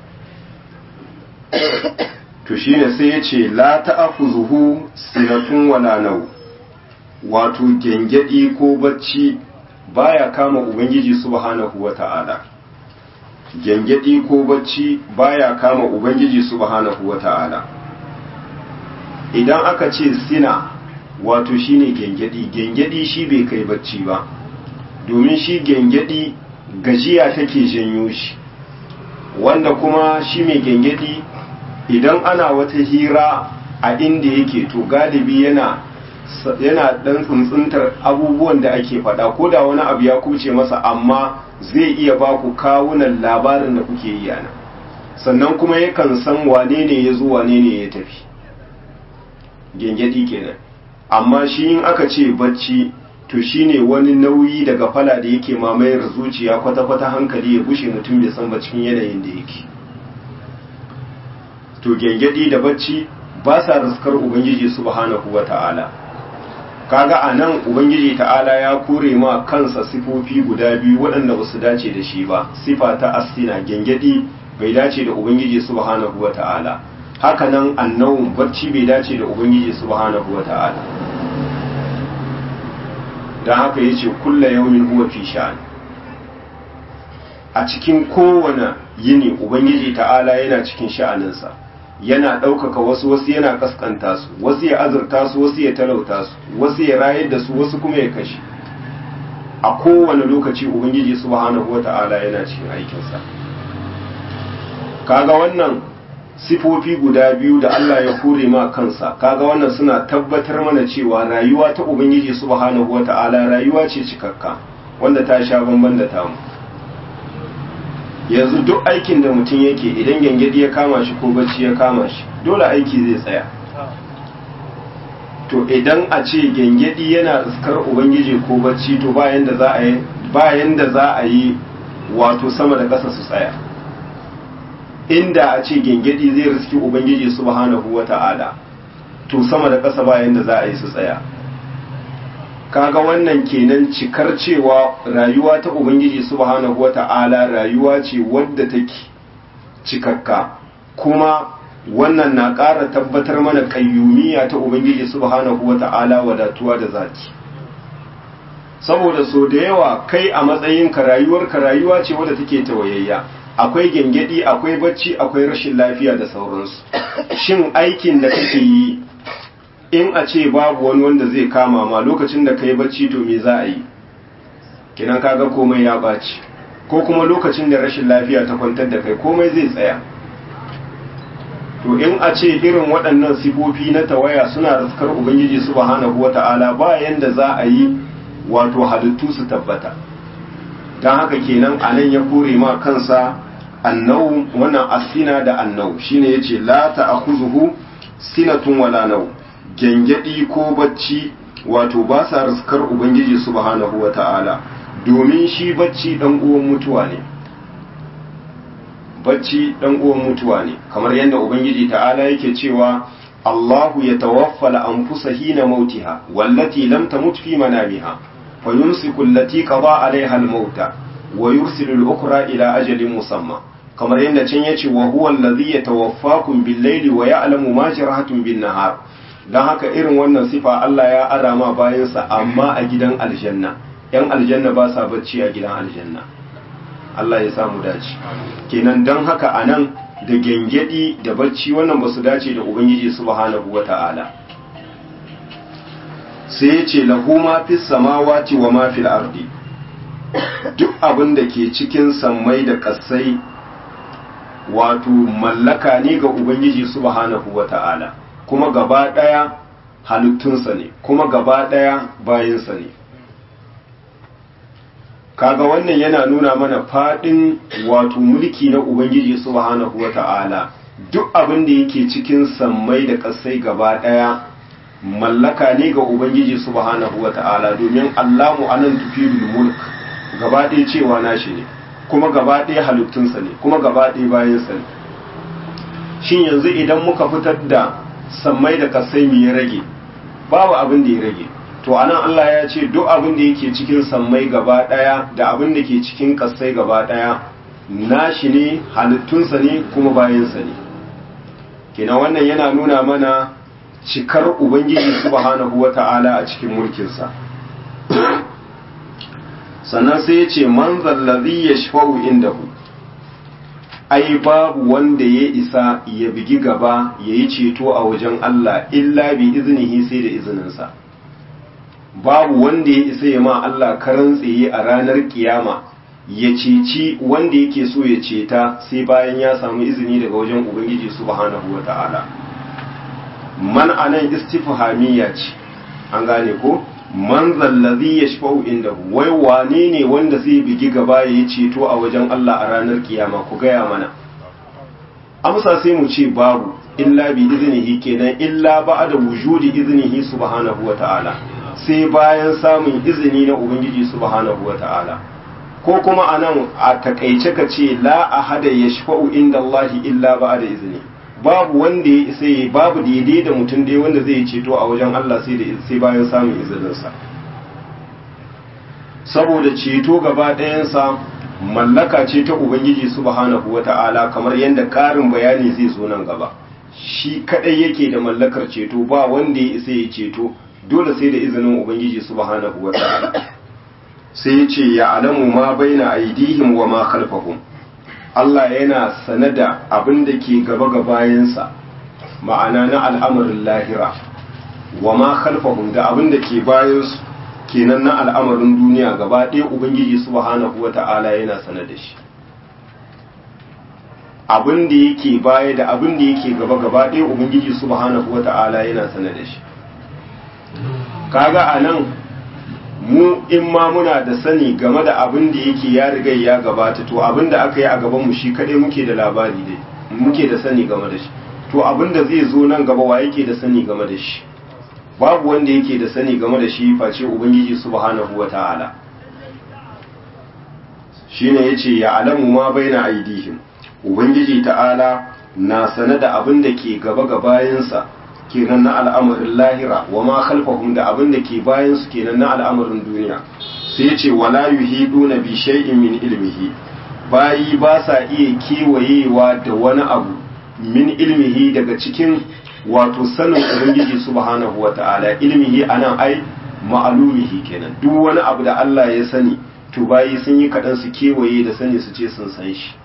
to shine sai ya ce la ta'khuzuhu sinatun wala naw, wato gengedi ko bacci baya kama ubangiji subhanahu wata'ala. gengedi ko bacci baya kama ubangiji subhanahu wata'ala. idan aka ce sina wato shine gengedi, gengedi shi bai kai bacci ba, domin shi gengedi gajiya take janyo shi, wanda kuma shi mai gengedi idan ana wata hira a inda yake to galibi yana dan tsuntsuntar abubuwan da ake faɗa, ko da wani abu ya kuce masa amma zai iya ba ku kawunan labarin da kuke yi yana, sannan kuma yakan san wane ne ya zo wane ne ya tafi. gengedi kenan. amma shi in aka ce bacci to shine wani nauyi daga fala da yake mamayar zuciya kwata-kwata, hankali ya bushe mutum bai san ba cikin yanayin da yake. to gengedi da bacci ba sa riskar ubangiji subhanahu wata'ala. kaga anan ubangiji ta'ala ya kore ma kansa sifofi guda biyu waɗanda ba su dace da shi ba. sifa ta asina, gengedi bai dace da ubangiji subhanahu wata'ala, haka nan annawun bacci bai dace da ubangiji subhanahu wata'ala. dan haka yace kullu yawmin huwa fi sha'an, a cikin kowane yini ubangiji ta'ala yana cikin sha'aninsa, yana ɗaukaka wasu, wasu yana kaskanta su, wasu ya azurta su, wasu ya talauta su, wasu ya rayar da su, wasu kuma ya kashe. a kowane lokaci ubangiji subhanahu wata'ala yana cikin aikinsa. kaga wannan sifofi guda biyu da Allah ya kore ma kansa, kaga wannan suna tabbatar mana cewa rayuwa ta ubangiji subhanahu wata'ala rayuwa ce cikakka wanda ta sha bamban da tamu. yanzu duk aikin da mutum yake idan gengedi ya kama shi ko bacci ya kama shi dole aiki zai tsaya. to idan a ce gengedi yana iskar ubangiji ko bacci to bayan da za a yi wato sama da ƙasa su tsaya. inda a ce gengedi zai riski ubangiji subhanahu wata'ala to sama da ƙasa bayan da za a yi su tsaya. kaga wannan kenan cikar cewa rayuwa ta ubangiji subhanahu wata'ala rayuwa ce wadda take cikakka, kuma wannan na ƙara tabbatar mana qayyumiyya ta ubangiji subhanahu wata'ala wadatuwa da zati. saboda so da yawa kai a matsayinka rayuwarka rayuwa ce wadda take tawayayya, akwai gengedi, akwai bacci, akwai rashin lafiya da sauransu. shin aikin da kake yi in a ce babu wani wanda zai kama ma lokacin da kai bacci to me za a yi? kinan kaga komai ya baci, ko kuma lokacin da rashin lafiya ta kwantar da kai komai zai tsaya. to in a ce irin waɗannan sifofi na tawaya suna riskar ubangiji subhanahu wata'ala ba yanda za a yi wato halittu su tabbata. don haka kenan anan ya kore ma kansa annau, wannan asina da annau shine yace la ta'khuzuhu sinatun wala naw, gengedi ko bacci wato ba sa riskar ubangiji subhanahu wata'ala, domin shi bacci dan uwan mutuwa ne. bacci dan uwan mutuwa ne, kamar yadda ubangiji ta'ala yake cewa Allahu yatawaffa al-anfusa hina mautiha wallati lam tamut fi manamiha fa yumsiku allati qada 'alayha al-mauta wa yursilu al-ukhra ila ajalin musamma, kamar yadda can yace wa huwa allazi yatawaffakum bil-layli wa ya'lamu ma jarahtum bin-nahar. don haka irin wannan sifa Allah ya arama bayansa amma a gidan aljanna. yan aljanna ba sa bacci a gidan aljanna. Allah ya samu dace. kenan don haka anan da gengedi da bacci wannan ba su dace da ubangiji subhanahu wata'ala. sai ya ce lahu ma fis samawati wa ma fil ardi, duk abin da ke cikin sammai da kasai wato mallaka ne ga ubangiji subhanahu wata'ala, kuma gaba daya halittunsa ne, kuma gaba daya bayinsa ne. Kaga wannan yana nuna mana fadin wato mulki na ubangiji subhanahu wata'ala. Duk abin da yake cikin sammai da ƙasai gaba daya mallaka ne ga ubangiji subhanahu wata'ala, domin Allahu anan tufidul mulk, gaba ɗaya cewa nashi ne, kuma gaba ɗaya halittunsa ne, kuma gaba ɗaya bayansa ne. Shin yanzu idan muka fitar da sammai da ƙasai me ya rage? Babu abin da ya rage. To anan Allah ya ce duk abin da yake cikin sammai gaba ɗaya da abin da ke cikin ƙasai gaba ɗaya nashi ne, halittunsa ne, kuma bayansa ne. Kenan wannan yana nuna mana cikar ubangiji subhanahu wata'ala a cikin mulkinsa. Sannan sai ya ce man zallazi yashfa'u indahu, ai babu wanda ya isa ya bigi gaba ya yi ceto a wajen Allah illa bi iznihi, sai da izininsa. Babu wanda ya isa ya ma Allah karan tsaye a ranar kiyama ya ceci wanda yake so ya ceta sai bayan ya samu izini daga wajen ubangiji subhanahu wata'ala. Man anan istifhamiyya ce, an gane ko? Man zallazi yashfa'u indahu, wai wane ne wanda zai bigi gaba ya yi ceto a wajen Allah a ranar kiyama, ku gaya mana. Amsa sai mu ce babu, illa bi iznihi, kenan illa ba'da wujudi iznihi subhanahu wata'ala, sai bayan samun izini na ubangiji subhanahu wata'ala. Ko kuma anan a takaice ka ce la ahada yashfa'u inda Allah illa ba'da izni, babu wanda ya isa yi, babu daidai da mutum dai wanda zai ceto a wajen Allah sai bayan samun izininsa. Saboda ceto gaba ɗayansa mallaka ce ta ubangiji subhanahu wata'ala, kamar yadda ƙarin bayani zai zo nan gaba. Shi kadai yake da mallakar ceto, ba wanda ya isa ya ceto, dole sai da izinin ubangiji subhanahu wata'ala. Sai ya ce ya alamu ma baina aidihim wa ma khalfahum, Allah yana sane da abin da ke gaba ga bayansa, ma'ana na al'amarin lahira, wa ma khalfahum da abin da ke bayansu kenan na al'amarin duniya gaba ɗaya ubangiji subhanahu wata'ala yana sane da shi. Abin da yake baya da abin da yake gaba gaba ɗaya ubangiji subhanahu wata'ala yana sane da shi. Kaga anan mu in ma muna da sani game da abin da yake ya riga ya gabata, to abin da aka yi a gaban mu shi kadai muke da labari dai, muke da sani game da shi. To abin da zai zo nan gaba wa yake da sani game da shi? Babu wanda yake da sani game da shi face ubangiji subhanahu wata'ala. Shine yace ya alamu ma baina aidihim, ubangiji ta'ala na sane da abin da ke gaba ga bayansa kenan na al'amarin lahira, wa ma khalfahum da abin da ke bayan su kenan na al'amarin duniya. Sai ce wala yuhiduna bi shay'in min ilmihi, bayi ba sa iya kewayewa da wani abu min ilmihi daga cikin wato sanin ubangiji subhanahu wata'ala. Ilmihi anan ai ma'alumihi kenan, duk wani abu da Allah ya sani to bayi sun yi kaɗan su kewaye da sani su ce sun san shi.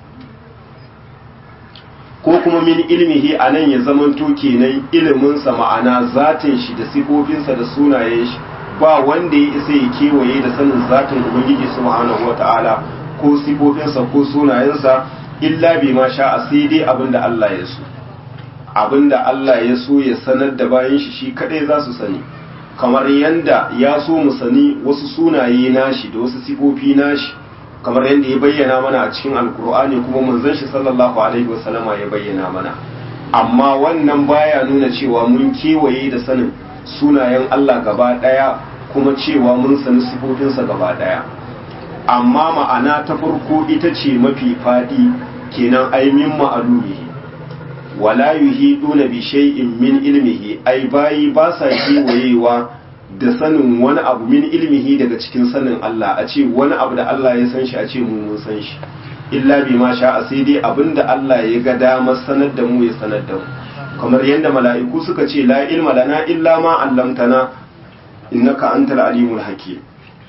Ko kuma min ilmihi a nan ya zamanto kenan iliminsa, ma'ana zatin shi da sifofinsa da sunayen shi, ba wanda ya isa ya kewaye da sanin zatin ubangiji subhanahu wata'ala ko sifofinsa ko sunayensa illa bi ma sha'a, sai dai abinda Allah ya so. Abinda Allah ya so ya sanar da bayan shi kadai za su sani, kamar yanda ya so mu sani wasu sunaye nashi da wasu sifofi nashi, kamar yadda ya bayyana mana a cikin alkur'ani kuma manzon shi sallallahu alaihi wasallama ya bayyana mana. Amma wannan baya nuna cewa mun kewaye da sanin sunayen Allah gaba daya, kuma cewa mun sani sifofinsa gaba daya. Amma ma'ana ta farko ita ce mafi fadi, kenan ai min ma'alumihi wala yuhiduna bi shay'in min ilmihi, ai bayi ba sa kewayewa da sanin wani abu min ilmihi daga cikin sanin Allah, a ce wani abu da Allah ya san shi a ce mun san shi, illa bi ma sha'a, sai dai abinda Allah ya ga damar sanar da mu ya sanar da mu. Kamar yadda mala'iku suka ce la ilma lana illa ma 'allamtana innaka antal alimul hakim.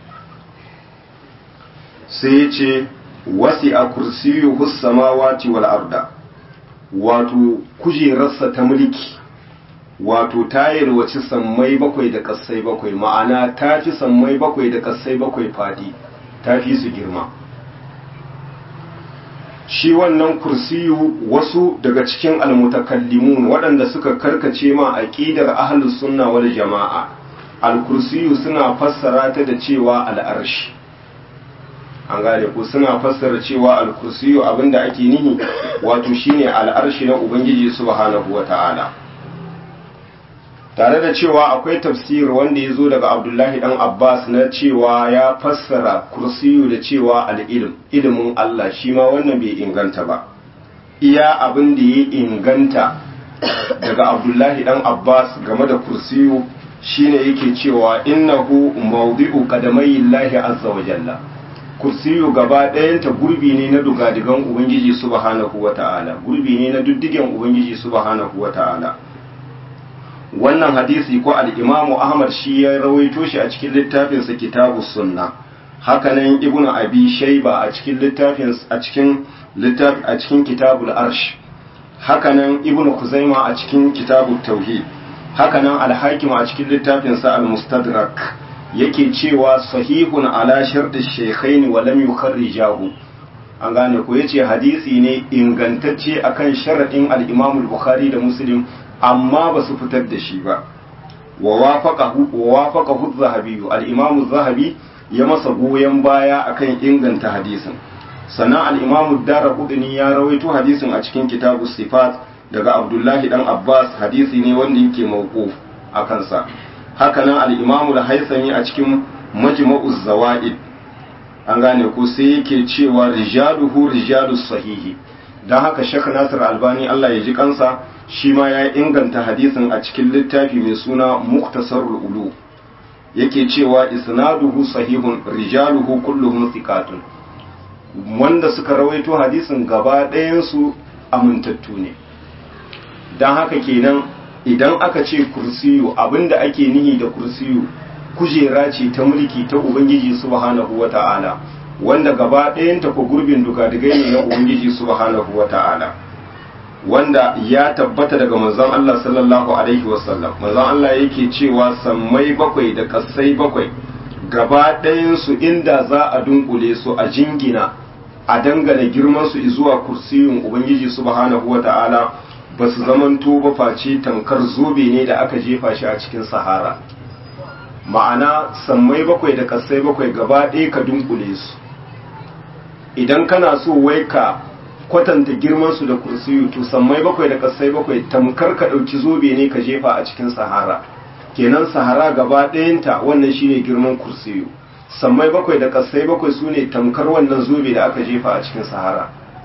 Sai ya ce wasi'a kursiyyuhu samawati wal arda, wato kujerarsa ta mulki wato ta yalwaci sammai bakwai da kassai bakwai, ma'ana ta fi sammai bakwai da kassai bakwai fadi, ta fi su girma. shi wannan kursiyu wasu daga cikin almutakallimun waɗanda suka karkace ma aqidar ahlus sunna wal jama'a al-kursiyu suna fassara ta da cewa al-arshi an gane ko suna fassara cewa al-kursiyu abinda ake nihi wato shine al-arshi na ubangiji subhanahu wata'ala tare da cewa akwai tafsir wanda ya zo daga Abdullahi dan Abbas na cewa ya fassara kursiyu da cewa al-ilm ilimin Allah shi ma wannan bai inganta ba iya abin da ya inganta daga Abdullahi dan Abbas game da kursiyu shine yake cewa innahu mawdi'u qadamai Allahi azza wa jalla kursiyu gaba ɗayanta gurbi ne na dugadigan ubangiji subhanahu wata'ala gurbi ne na duddigen ubangiji subhanahu wata'ala wannan hadisi ko al-Imam Ahmad shi ya rawaito shi a cikin littafinsa Kitabus Sunna hakanan Ibn Abi Shayba a cikin littafin a cikin Kitabul Arsh hakanan Ibn Khuzaimah a cikin Kitabut Tauhid hakanan Al-Hakim a cikin littafinsa Al-Mustadrak yake cewa sahihun ala shartu shaykhaini wa lam yukharrijahu an gane ko yace hadisi ne ingantacce akan sharadin al-Imam al-Bukhari da Muslim amma ba su fitar da shi ba wa wafaqahu az-Zahabi al-Imam az-Zahabi ya masa goyen baya akan inganta hadisin sannan al-Imam ad-Darqutni ya rawaito hadisin a cikin Kitabus Sifat daga Abdullahi dan Abbas hadisi ne wanda yake mawquf akan sa haka nan al-Imam al-Haythami a cikin Majma'uz Zawaid an gane ko sai yake cewa rijaluhu rijalus sahihi dan haka Sheikh Nasir Albani Allah ya ji kansa shi ma ya inganta hadisin a cikin littafi mai suna Mukhtasarul Ulu yake cewa isnaduhu sahihun rijaluhu kulluhum thiqatun wanda suka rawaito hadisin gaba ɗayan su amintattu ne dan haka kenan idan aka ce kursiyu abinda ake nihi da kursiyu kujera ce ta mulki ta ubangiji subhanahu wata'ala wanda gaba ɗayanta ko gurbin dukadigai ne na ubangiji subhanahu wata'ala wanda ya tabbata daga manzon Allah sallallahu alaihi wasallam manzon Allah yake cewa sammai bakwai da kasai bakwai gaba ɗayan su inda za a dunkule su a jingina a dangana girman su zuwa kursiyun ubangiji subhanahu wata'ala ba su zamanto ba face tankar zobe ne da aka jefa shi a cikin sahara ma'ana sammai bakwai da kasai bakwai gaba ɗaya ka dunkule su idan kana so wai ka kwatanta girman su da kursiyu to sammai bakwai da kasai bakwai tamkar ka ɗauki zobe ne ka jefa a cikin sahara kenan sahara gaba ɗayanta wannan shine girman kursiyu sammai bakwai da kasai bakwai su ne tamkar wannan zobe da aka jefa a cikin sahara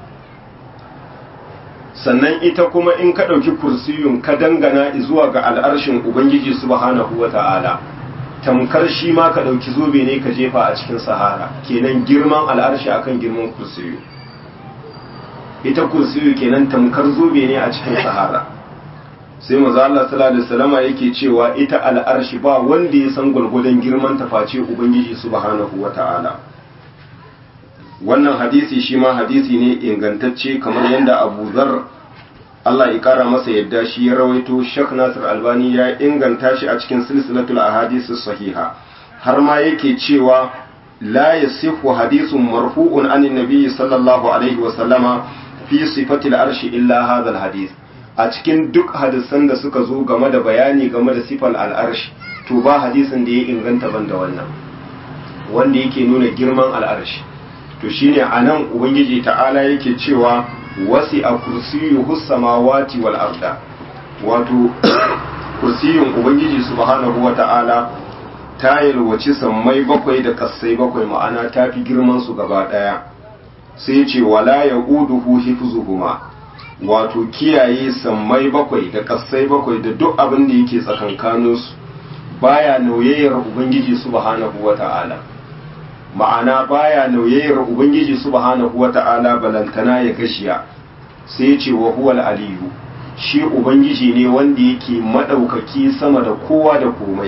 sannan ita kuma in ka ɗauki kursiyun ka dangana zuwa ga al'arshin ubangiji subhanahu wata'ala tamkar shi ma ka ɗauki zobe ne ka jefa a cikin sahara kenan girman al'arshi akan girman kursiyu ita kursiyu kenan tamkar zobe ne a cikin sahara sai manzo Allah sallallahu alaihi wasallam yake cewa ita al'arshi ba wanda ya san gurgurdan girman ta face ubangiji subhanahu wata'ala wannan hadisi shi ma hadisi ne ingantacce kamar yadda Abu Dharr Allah ya kara masa yadda shi ya rawaito Sheikh Nasir Albani ya inganta shi a cikin silsilatul ahadith sahiha har ma yake cewa la yasihu hadithun marfu'un anin nabiy sallallahu alaihi wa sallama fi sifatil arshi illa hadha alhadith a cikin duk hadisan da suka zo game da bayani game da sifal al'arshi to ba hadisin da ya inganta banda wannan wanda yake nuna girman al'arshi to shine anan ubangiji ta'ala yake cewa wasi a kursiyuhu samawati wal arda wato kursiyun ubangiji subhanahu wata'ala ta yalwaci sammai bakwai da kassai bakwai ma'ana ta fi girman su gaba daya sai ce wala yaquduhu hifzuhuma wato kiyaye sammai bakwai da kassai bakwai da duk abin da yake tsakankanin su baya nauyayyar ubangiji subhanahu wata'ala ma'ana baya nauyayyar ubangiji subhanahu wata'ala balantana ya gashiya sai ce wa huwal aliyu shi ubangiji ne wanda yake madaukaki sama da kowa da komai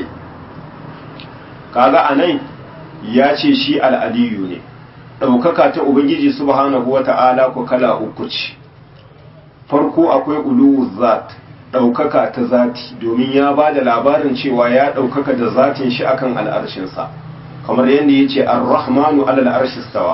kaga anan ya ce shi al-aliyu ne daukaka ta ubangiji subhanahu wata'ala ko kala uku ce farko akwai uluwuz zat daukaka ta zati domin ya bada labarin cewa ya daukaka da zatin shi akan al'arshin sa kamar yadda ya ce ar-rahmanu alal arshi stawa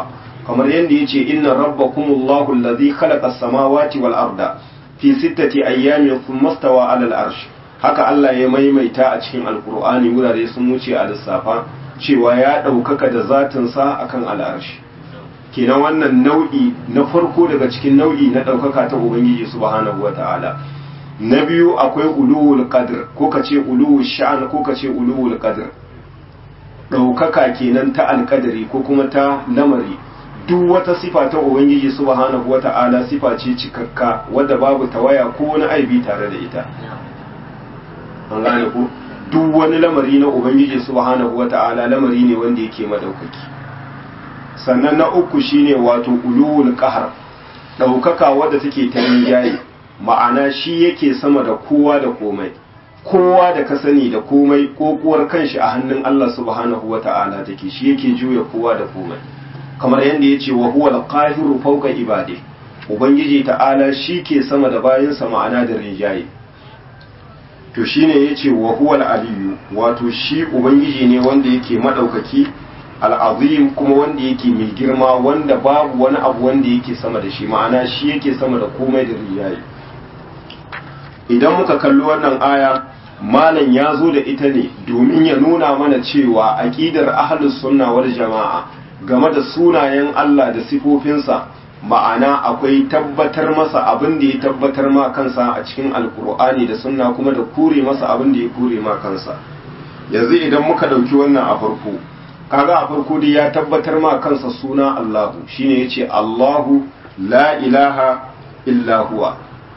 kamar yadda yace inna rabbakumullahu allazi khalaqa as-samawati wal arda fi sittati ayyamin thumma stawa 'ala al-arsh haka Allah ya maimaita a cikin alkur'ani wurare sun wuce a lissafa cewa ya ɗaukaka da zatinsa akan al'arshi kenan wannan nau'i na farko daga cikin nau'i na ɗaukaka ta ubangiji subhanahu wata'ala na biyu akwai uluwul qadr ko kace uluwul sha'an ko kace uluwul qadr ɗaukaka kenan ta alƙadari ko kuma ta lamari duk wata sifa ta ubangiji subhanahu wata'ala sifa ce cikakka wadda babu tawaya ko wani aibi tare da ita an gane ku duk wani lamari na ubangiji subhanahu wata'ala lamari ne wanda yake madaukaki sannan na uku shine wato ulul qahar daukaka wadda take ta rinjaye ma'ana shi yake sama da kowa da komai kowa da ka sani da komai kokuwar kanshi a hannun Allah subhanahu wata'ala take shi yake juya kowa da komai kamar yadda yace wa huwal qahiru fawqa ibadi ubangiji ta'ala shi ke sama da bayinsa ma'ana da rinjaye to shine yace wa huwal aliyu wato shi ubangiji ne wanda yake madaukaki al'azim kuma wanda yake mai girma wanda babu wani abu wanda yake sama da shi ma'ana shi yake sama da komai da riyayi idan muka kalli wannan aya malam ya zo da ita ne domin ya nuna mana cewa aqidar ahlus sunna wal jama'a game da sunayen Allah da sifofinsa ma'ana akwai tabbatar masa abin da ya tabbatar ma kansa a cikin alkur'ani da sunna kuma da kure masa abin da ya kure ma kansa yanzu idan muka dauki wannan a farko kaga a farko dai ya tabbatar ma kansa suna Allahu shine yace Allahu la ilaha illa huwa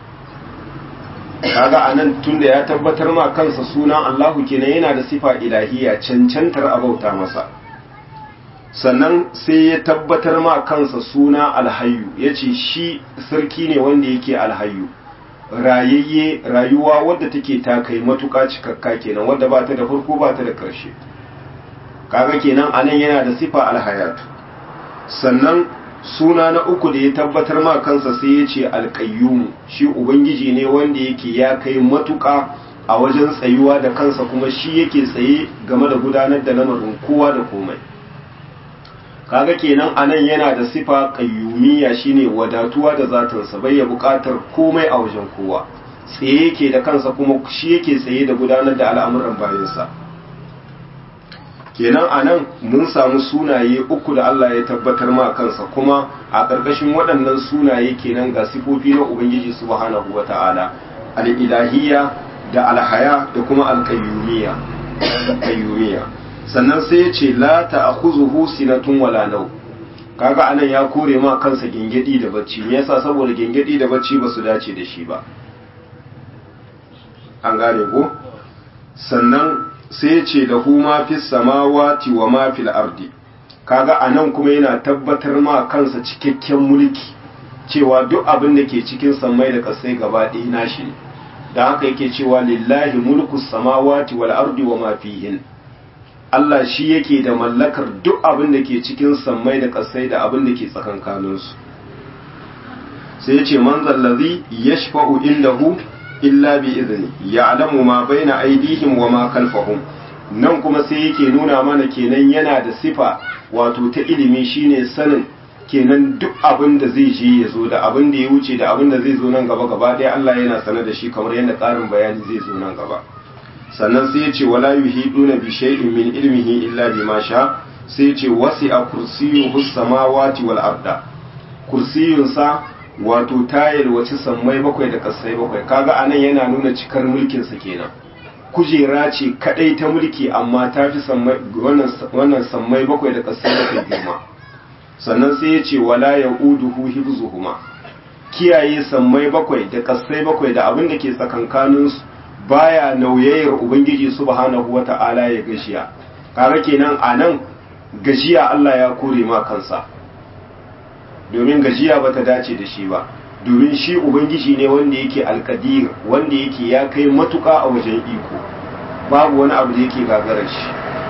kaga anan tunda ya tabbatar ma kansa suna Allahu kenan yana da sifa ilahiyya cancantar abauta masa sannan sai ya tabbatar ma kansa suna alhayyu ya ce shi sarki ne wanda yake alhayyu rayayye rayuwa wadda take ta kai matuƙa cikakka kenan wadda ba ta da farko ba ta da ƙarshe kaga kenan anan yana da sifa alhayat sannan suna na uku da ya tabbatar ma kansa sai ya ce alƙayyum shi ubangiji ne wanda yake ya kai matuƙa a wajen tsayuwa da kansa kuma shi yake tsaye game da gudanar da lamarin kowa da komai kaga kenan anan yana da sifa qayyumiyya shine wadatuwa da zatinsa bai ya buƙatar komai a wajen kowa tsaye yake da kansa kuma shi yake tsaye da gudanar da al'amuran bayansa kenan anan mun samu sunaye uku da Allah ya tabbatar ma kansa kuma a ƙarƙashin waɗannan sunaye kenan ga sifofi na ubangiji subhanahu wata'ala al-ilahiyya da al-haya da kuma al-qayyumiyya sannan sai ya ce la ta'khuzuhu sinatun wala naw kaga anan ya kore ma kansa gengedi da bacci me yasa saboda gengedi da bacci ba su dace da shi ba an gane ko sannan sai ya ce lahu ma fis samawati wa ma fil ardi kaga anan kuma yana tabbatar ma kansa cikakken mulki cewa duk abin da ke cikin sammai da kasai gaba ɗaya nashi ne da haka yake cewa lillahi mulkus samawati wal ardi wa ma fihin Allah shi yake da mallakar duk abin da ke cikin sammai da ƙasai da abin da ke tsakankaninsu sai ya ce man zallazi yashfa'u indahu illa bi izni ya'lamu ma baina aydihim wa ma khalfahum nan kuma sai yake nuna mana kenan yana da sifa wato ta ilimi shine sanin kenan duk abin da zai je ya zo da abin da ya wuce da abin da zai zo nan gaba gaba ɗaya Allah yana sanar da shi kamar yadda ƙarin bayani zai zo nan gaba sannan sai ya ce wala yuhiduna bi shay'in min ilmihi illa bima sha sai ya ce wasi'a kursiyyuhu samawati wal arda kursiyunsa wato tayil wace sammai bakwai da kasai bakwai kaga anan yana nuna cikar mulkin sa kenan kujera ce kadai ta mulki amma ta fi sammai wannan sammai bakwai da kasai bakwai girma sannan sai ya ce wala yauduhu hifzuhuma kiyaye sammai bakwai da kasai bakwai da abin da ke tsakankaninsu baya nauyayyar ubangiji subhanahu wata'ala ya gashiya kaga kenan anan gajiya Allah ya kore ma kansa domin gajiya bata dace da shi ba domin shi ubangiji ne wanda yake alkadir wanda yake ya kai matuka a wajen iko babu wani abu da yake gagarar shi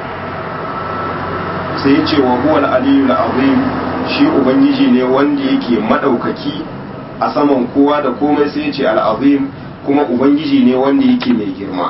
sai ya ce wa huwal aliyul azim shi ubangiji ne wanda yake madaukaki a saman kowa da komai sai ya ce al-azim kuma ubangiji ne wanda yake mai girma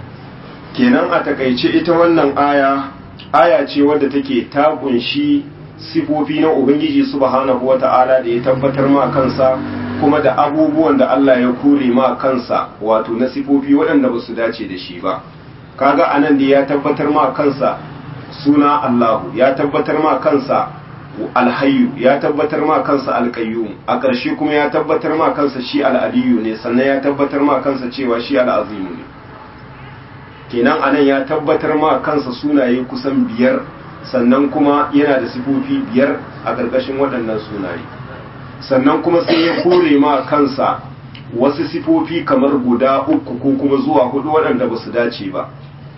kenan a takaice ita wannan aya ce wadda take ta kunshi sifofi na ubangiji subhanahu wata'ala da ya tabbatar ma kansa kuma da abubuwan da Allah ya kore ma kansa wato na sifofi waɗanda ba su dace da shi ba. Kaga anan da ya tabbatar ma kansa suna Allahu, ya tabbatar ma kansa alhayyu, ya tabbatar ma kansa alqayyum, a ƙarshe kuma ya tabbatar ma kansa shi al'aliyu ne, sannan ya tabbatar ma kansa cewa shi al'azimu ne. Kenan anan ya tabbatar ma kansa sunaye kusan biyar, sannan kuma yana da sifofi biyar a ƙarƙashin waɗannan sunaye. Sannan kuma sai ya kore ma kansa wasu sifofi kamar guda uku ko kuma zuwa hudu waɗanda ba su dace ba.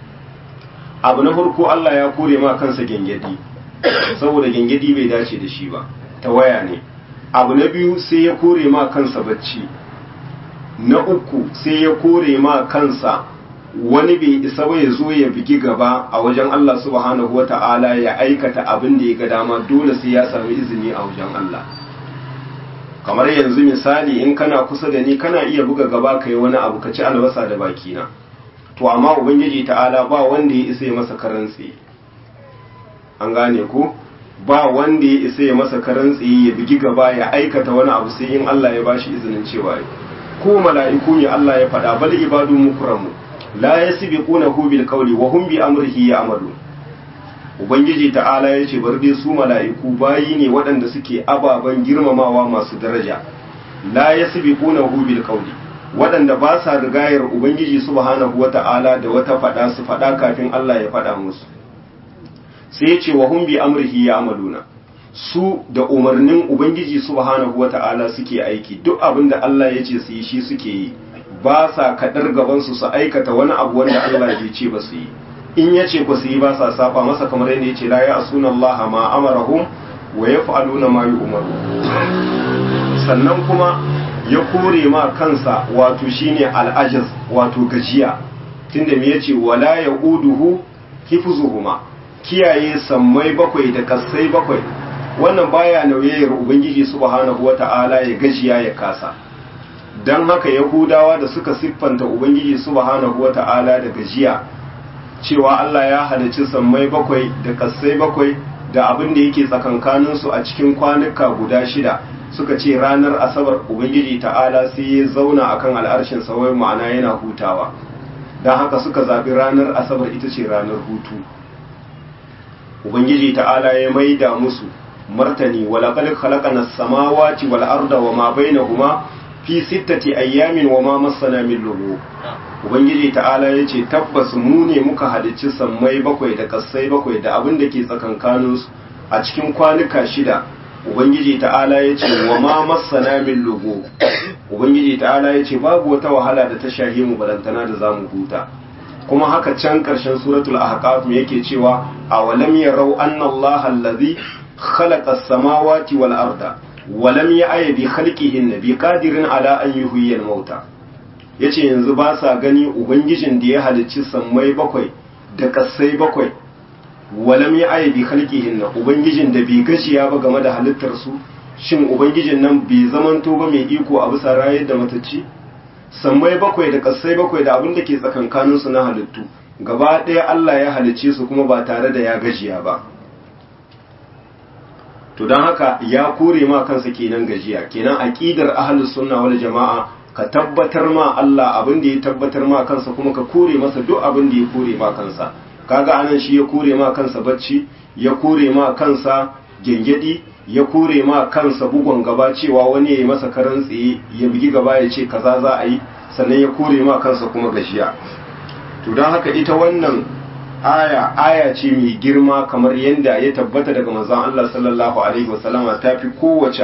Abu na farko, Allah ya kore ma kansa gengedi, saboda gengedi bai dace da shi ba, ta waya ne. Abu na biyu, sai ya kore ma kansa bacci. Na uku, sai ya kore ma kansa wani bai isa ba ya zo ya bigi gaba a wajen Allah subhanahu wata'ala ya aikata abin da ya ga dama, dole sai ya sami izini a wajen Allah. Kamar yanzu misali, in kana kusa da ni kana iya buga gaba kai wani abu ka ci albasa da bakina, to amma ubangiji ta'ala ba wanda ya isa ya masa karantsi. An gane ko? Ba wanda ya isa ya masa karantsi ya bigi gaba ya aikata wani abu sai in Allah ya bashi izinin cewa ko mala'iku ne Allah ya faɗa, bal ibadu mukramu la yasbiqunahu bil qawli wa hum bi amrihi ya'malun. Ubangiji ta'ala ya ce bar dai su mala'iku bayi ne waɗanda suke ababen girmamawa masu daraja, la yasbiqunahu bil qawli, waɗanda ba sa rigayar ubangiji subhanahu wata'ala da wata faɗa su faɗa kafin Allah ya faɗa musu. Sai ya ce wa hum bi amrihi ya'maluna, su da umarnin ubangiji subhanahu wata'ala suke aiki, duk abin da Allah ya ce su yi shi suke yi, ba sa kaɗar gabansu su aikata wani abu wanda Allah ya ce ba su yi. In ya ce ku su yi ba sa saba masa, kamar yadda ya ce la ya'suna Allah ma amarahum wa yaf'aluna ma yu'maru. Sannan kuma ya kore ma kansa wato shine al'ajiz, wato gajiya, tunda me yace wala ya'uduhu hifzuhuma, kiyaye sammai bakwai da kasai bakwai, wannan baya nauyayar ubangiji subhanahu wata'ala ya gajiya ya kasa. Dan haka yahudawa da suka siffanta ubangiji subhanahu wata'ala da gajiya, cewa Allah ya halicci sammai bakwai da kasai bakwai da abin da yake tsakankaninsu a cikin kwanuka guda 6, suka ce ranar asabar ubangiji ta'ala sai ya zauna akan al'arshin sa, wai ma'ana yana hutawa. Dan haka suka zabi ranar asabar ita ce ranar hutu. Ubangiji ta'ala ya maida musu martani, walaqad khalaqana as-samawati wal arda wama bainahuma fi 6 ayyamin wama massana min lughub. Ubangiji ta'ala ya ce tabbas mu ne muka halicci sammai bakwai da kasai bakwai da abin da ke tsakankaninsu a cikin kwanuka 6. Ubangiji ta'ala ya ce wa ma massana min lughub, Ubangiji ta'ala ya ce babu wata wahala da ta shahi mu balantana da zamu huta. Kuma haka can karshen suratul ahqaf yake cewa awalam yarau anna allaha allazi khalaqa as-samawati wal arda wa lam ya'ya bi khalqihinna bi qadirin ala an yuhyiya al-mauta. Yace yanzu ba sa gani ubangijin da ya halicci sammai bakwai da kasai bakwai, walam ya'ya bi khalqihinna, ubangijin da bai gajiya ba game da halittar su, shin ubangijin nan bai zamanto ba mai iko a bisa rayar da matacci? Sammai bakwai da kasai bakwai da abin da ke tsakankanin su na halittu gaba ɗaya Allah ya halicce su kuma ba tare da ya gajiya ba. To don haka ya kore ma kansa kenan gajiya. Kenan aqidar ahlus sunna wal jama'a, ka tabbatar ma Allah abin da ya tabbatar ma kansa kuma ka kore masa duk abin da ya kore ma kansa. Kaga anan shi ya kore ma kansa bacci, ya kore ma kansa gengedi, ya kore ma kansa bugon gaba cewa wani ya yi masa karan tsaye ya bugi gaba ya ce kaza za a yi, sannan ya kore ma kansa kuma gajiya. To don haka ita wannan aya ce mai girma, kamar yadda ya tabbata daga manzon Allah sallallahu alaihi wasallama, ta fi kowace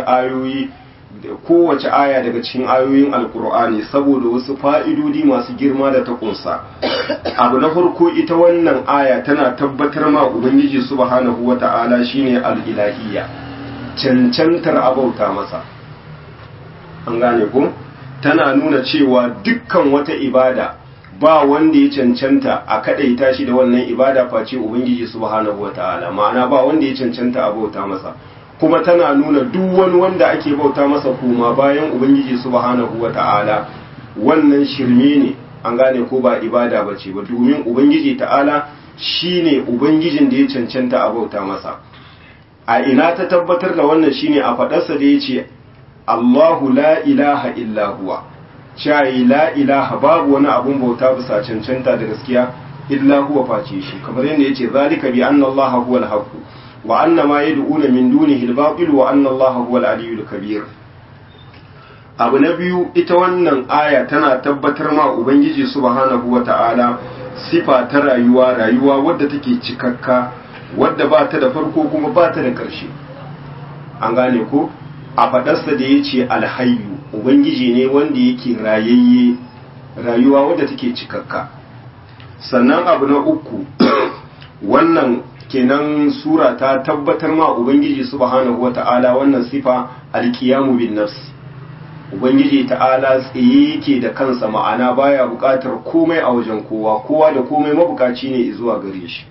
aya daga cikin ayoyin alkur'ani saboda wasu fa'idodi masu girma da ta kunsa. Abu na farko, ita wannan aya tana tabbatar ma ubangiji subhanahu wata'ala shine al-ilahiyya, cancantar abauta masa. An gane ko? Tana nuna cewa dukkan wata ibada ba wanda ya cancanta a kadaita shi da wannan ibada face ubangiji subhanahu wataala, ma'ana ba wanda ya cancanta a bauta masa. Kuma tana nuna duk wani wanda ake bauta masa kuma bayan ubangiji subhanahu wataala wannan shirme ne, an gane ko, ba ibada bace ba, domin ubangiji ta'ala shine ubangijin da ya cancanta a bauta masa. a ina ta tabbatar da wannan shine a faɗarsa da yace Allahu la ilaha illa huwa, shayi la ilaha babu wani abun bauta bisa cancanta da gaskiya illa huwa face shi, kamar yadda yace zalika bi anna Allaha huwal haqq wa anna ma yad'una min dunihi al-batil wa anna Allaha huwal aliyyul kabir. Abu na biyu, ita wannan aya tana tabbatar ma ubangiji subhanahu wata'ala sifa ta rayuwa wadda take cikakka, wadda ba ta da farko kuma ba ta da ƙarshe. An gane ko a faɗarsa da yace alhayyu, ubangiji ne wanda yake rayayye, rayuwa wadda take cikakka. Sannan abu na uku, wannan kenan sura ta tabbatar ma ubangiji subhanahu wata'ala wannan sifa alqiyamu bin nafs. Ubangiji ta'ala tsaye yake da kansa, ma'ana baya buƙatar komai a wajen kowa da komai mabukaci ne zuwa gare shi.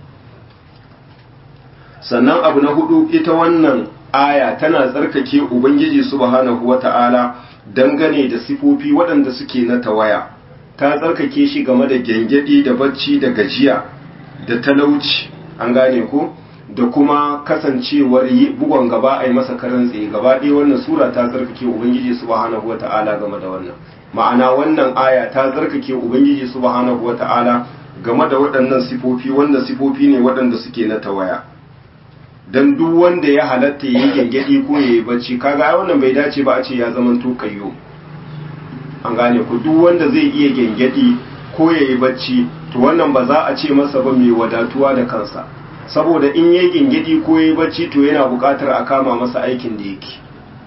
Sannan abu na hudu, ita wannan aya tana tsarkake ubangiji subhanahu wata'ala dangane da sifofi waɗanda suke na tawaya. Ta tsarkake shi game da gyangyaɗi da bacci da gajiya da talauci, an gane ko, da kuma kasancewar bugon gaba a yi masa karan tsaye. Gaba ɗaya wannan sura ta tsarkake ubangiji subhanahu wata'ala game da wannan, ma'ana wannan aya ta tsarkake ubangiji subhanahu wata'ala game da waɗannan sifofi, wanda sifofi ne waɗanda suke na tawaya. Dan duk wanda ya halatta ya yi gyangyaɗi ko ya yi bacci, kaga wannan bai dace ba a ce ya zama kayyo. An gane ku, duk wanda zai iya gyangyaɗi ko ya yi bacci, to wannan ba za a ce masa ba mai wadatuwa da kansa, saboda in yayi gingidi ko yayi bacci to yana buƙatar a kama masa aikin da yake.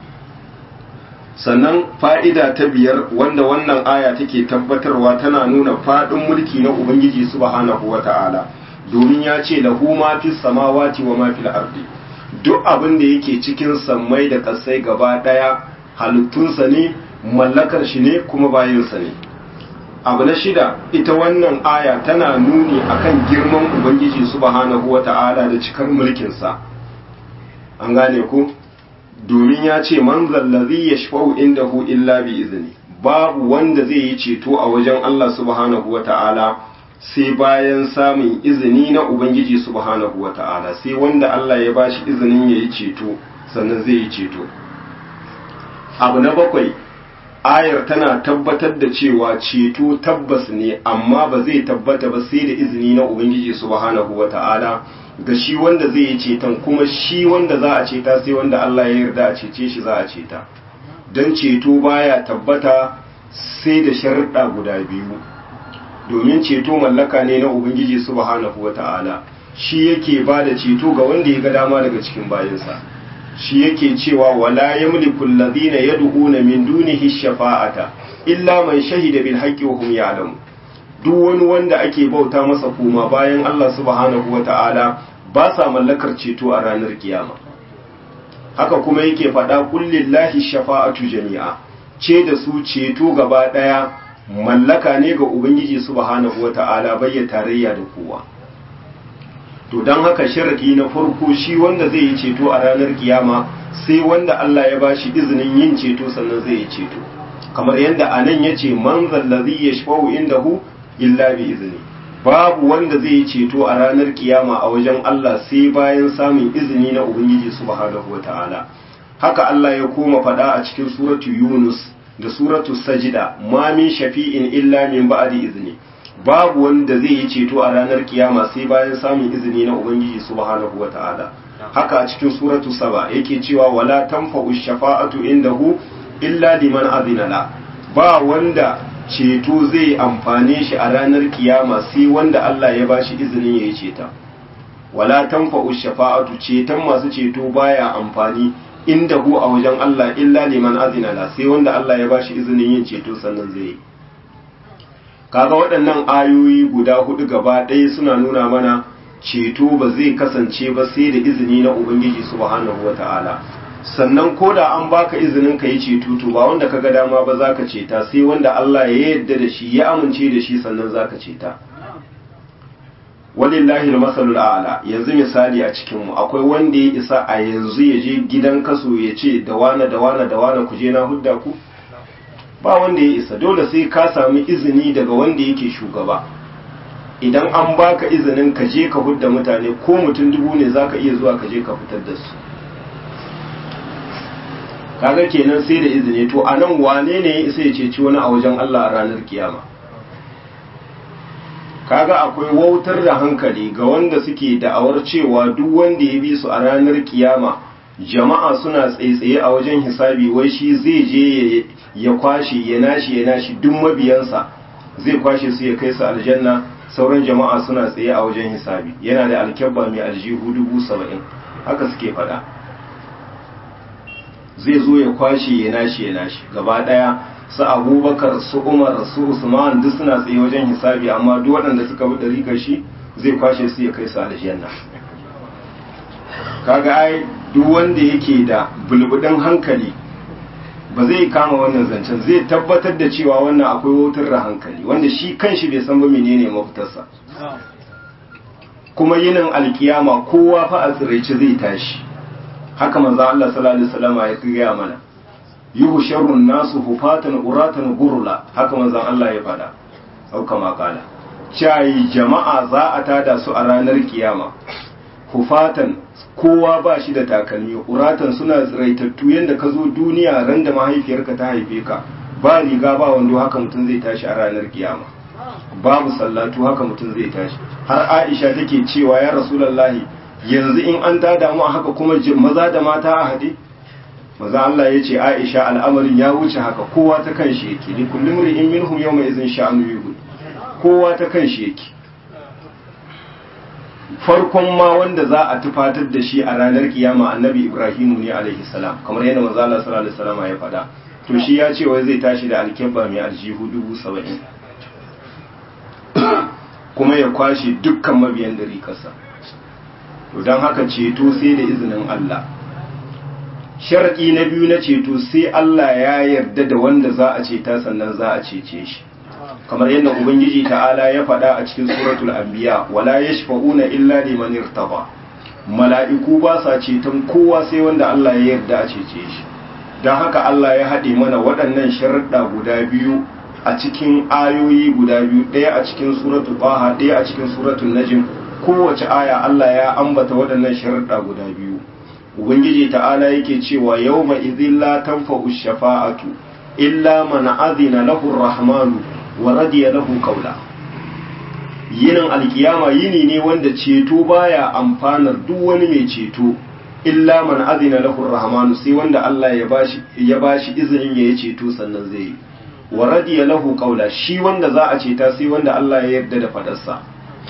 Sannan fa'ida ta biyar wanda wannan aya take tabbatarwa, tana nuna faɗin mulki na ubangiji subhanahu wata'ala, domin ya ce lahu ma fis samawati wa ma fil ardi, duk abin da yake cikin sammai da ƙasai gaba ɗaya halittunsa ne, mallakar shi ne kuma bayinsa ne. Abu na shida, ita wannan aya tana nuni akan girman ubangiji subhanahu wata'ala da cikar mulkinsa. An gane ku, domin ya ce man zallazi yashfa'u indahu illa bi izni, babu wanda zai yi ceto a wajen Allah subhanahu wata'ala sai bayan samun izini na ubangiji subhanahu wata'ala, sai wanda Allah ya bashi izinin yayi ceto sannan zai yi ceto. Abu na bakwai, ayar tana tabbatar da cewa ceto tabbas ne, amma ba zai tabbata ba sai da izini na ubangiji subhanahu wata'ala ga shi wanda zai yi ceton, kuma shi wanda za a ceta sai wanda Allah ya yarda a cece shi za a ceta. Don ceto baya tabbata sai da sharuɗa guda biyu, domin ceto mallaka ne na ubangiji subhanahu wata'ala, shi yake ba da ceto ga wanda ya ga dama daga cikin bayinsa. Shi yake cewa wala yamliku alladhina yad'una min dunihi shafa'ata illa man shahida bil haqqi wa hum ya'lamun. Duk wani wanda ake bauta masa kuma bayan Allah subhanahu wata'ala ba sa mallakar ceto a ranar kiyama. Haka kuma yake faɗa qul lillahi shafa'atu jami'a, ce da su ceto gaba daya mallaka ne ga ubangiji subhanahu wata'ala, bai tarayya da kowa. To don haka sharadi na farko, shi wanda zai yi ceto a ranar kiyama sai wanda Allah ya bashi izinin yin ceto sannan zai yi ceto, kamar yadda anan yace man zallazi yashfa'u indahu illa bi izni, babu wanda zai yi ceto a ranar kiyama a wajen Allah sai bayan samun izini na ubangiji subhanahu wataala. Haka Allah ya koma fada a cikin suratu Yunus da suratu Sajda, ma min shafi'in illa min ba'di izni, babu wanda zai yi ceto a ranar kiyama sai bayan samun izini na ubangiji subhanahu wata'ala. Haka a cikin suratu Saba yake cewa wala tanfa'u shafa'atu indahu illa liman azina la, ba wanda ceto zai amfane shi a ranar kiyama sai wanda Allah ya bashi izinin yayi ceta. Wala tanfa'u shafa'atu, ceton masu ceto baya amfani indahu a wajen Allah illa liman azina la, sai wanda Allah ya bashi izinin yin ceto sannan zai yi. Kaga waɗannan ayoyi guda hudu gaba ɗaya suna nuna mana ceto ba zai kasance ba sai da izini na ubangiji subhanahu wata'ala. Sannan ko da an baka izinin ka yi ceto, to ba wanda kaga dama ba zaka ceta, sai wanda Allah ya yarda da shi ya amince da shi sannan zaka ceta. Walillahi al-masalul a'la. Yanzu misali a cikin mu akwai wanda ya isa a yanzu ya je gidan kaso ya ce da wane da wane da wane ku je na hudda ku? Ba wanda ya isa, dole sai ka sami izini daga wanda yake shugaba. Idan an baka izinin ka je ka hudda mutane, ko mutum 1000 ne zaka iya zuwa ka je ka fitar da su. kaga kenan sai da izini. To anan wane ne ya isa ya ceci wani a wajen Allah a ranar kiyama? Kaga akwai wautar da hankali ga wanda suke da'awar cewa duk wanda ya bi su a ranar kiyama jama'a suna tsaitsaye a wajen hisabi, wai shi zai je ya kwashe ya nashi duk mabiyansa zai kwashe su ya kai su aljanna, sauran jama'a suna tsaye a wajen hisabi, yana da alkyabba mai aljihu 70,000 haka suke fada. zai zo ya kwashe ya nashi gaba daya, su Abubakar su Umar su Usman duk suna tsaye wajen hisabi, amma duk waɗanda suka bi dariƙar shi zai kwashe su ya kai su aljanna. kaga ai duk wanda yake da bulbudin hankali ba zai kama wannan zancen, zai tabbatar da cewa wannan akwai wautar da hankali wanda shi kanshi bai san ba menene mafitarsa. kuma yinin alkiyama kowa fa a tsiraice zai tashi, haka manzo Allah sallallahu alaihi wasallam ya gaya mana, yuhsharun nasu hufatan uratan gurla, haka manzo Allah ya fada au kama kala, cai jama'a za a tada su a ranar kiyama hufatan, kowa ba shi da takalmi, uratan suna tsiraitattu yanda ka zo duniya ran da mahaifiyarka ta haife ka, ba riga ba wando, haka mutum zai tashi a ranar kiyama, babu sallatu, haka mutum zai tashi. har Aisha take cewa ya Rasulullahi, yanzu in an tada mu haka kuma maza da mata a hade? maza Allah ya ce Aisha, al'amarin ya wuce haka, kowa ta kan shi yake, likulli mri'in minhum yawma idhin sha'anu yughni, kowa ta kan shi yake. farkon ma wanda za a tufatar da shi a ranar kiyama annabi Ibrahimu ne alaihi salam, kamar yadda manzo Allah sallallahu alaihi wasallam ya faɗa. to shi ya ce wai zai tashi da alkebba mai aljihu 70,000 kuma ya kwashe dukkan mabiyan dariƙarsa. to don haka ceto sai da izinin Allah. sharadi na biyu na ceto sai Allah ya yarda da wanda za a ceta sannan za a cece shi, kamar yadda ubangiji ta'ala ya faɗa a cikin suratul anbiya, wala yashfa'una illa liman irtaba, mala'iku ba sa ceton kowa sai wanda Allah ya yarda a cece shi. don haka Allah ya haɗe mana waɗannan sharuɗa guda biyu a cikin ayoyi guda biyu, ɗaya a cikin suratul Taha, ɗaya a cikin suratul Najm. kowace aya Allah ya ambata waɗannan sharuɗa guda biyu. ubangiji ta'ala yake cewa yawma idhil la tanfa'u shafa'atu illa man adhina lahu ar-rahmanu wa radiya lahu qawla. yinin alkiyama yini ne wanda ceto baya amfanar duk wani mai ceto illa man adhina lahu ar-rahmanu, sai wanda Allah ya bashi izinin ya ceto sannan zai yi, wa radiya lahu qawla, shi wanda za a ceta sai wanda Allah ya yarda da fadarsa.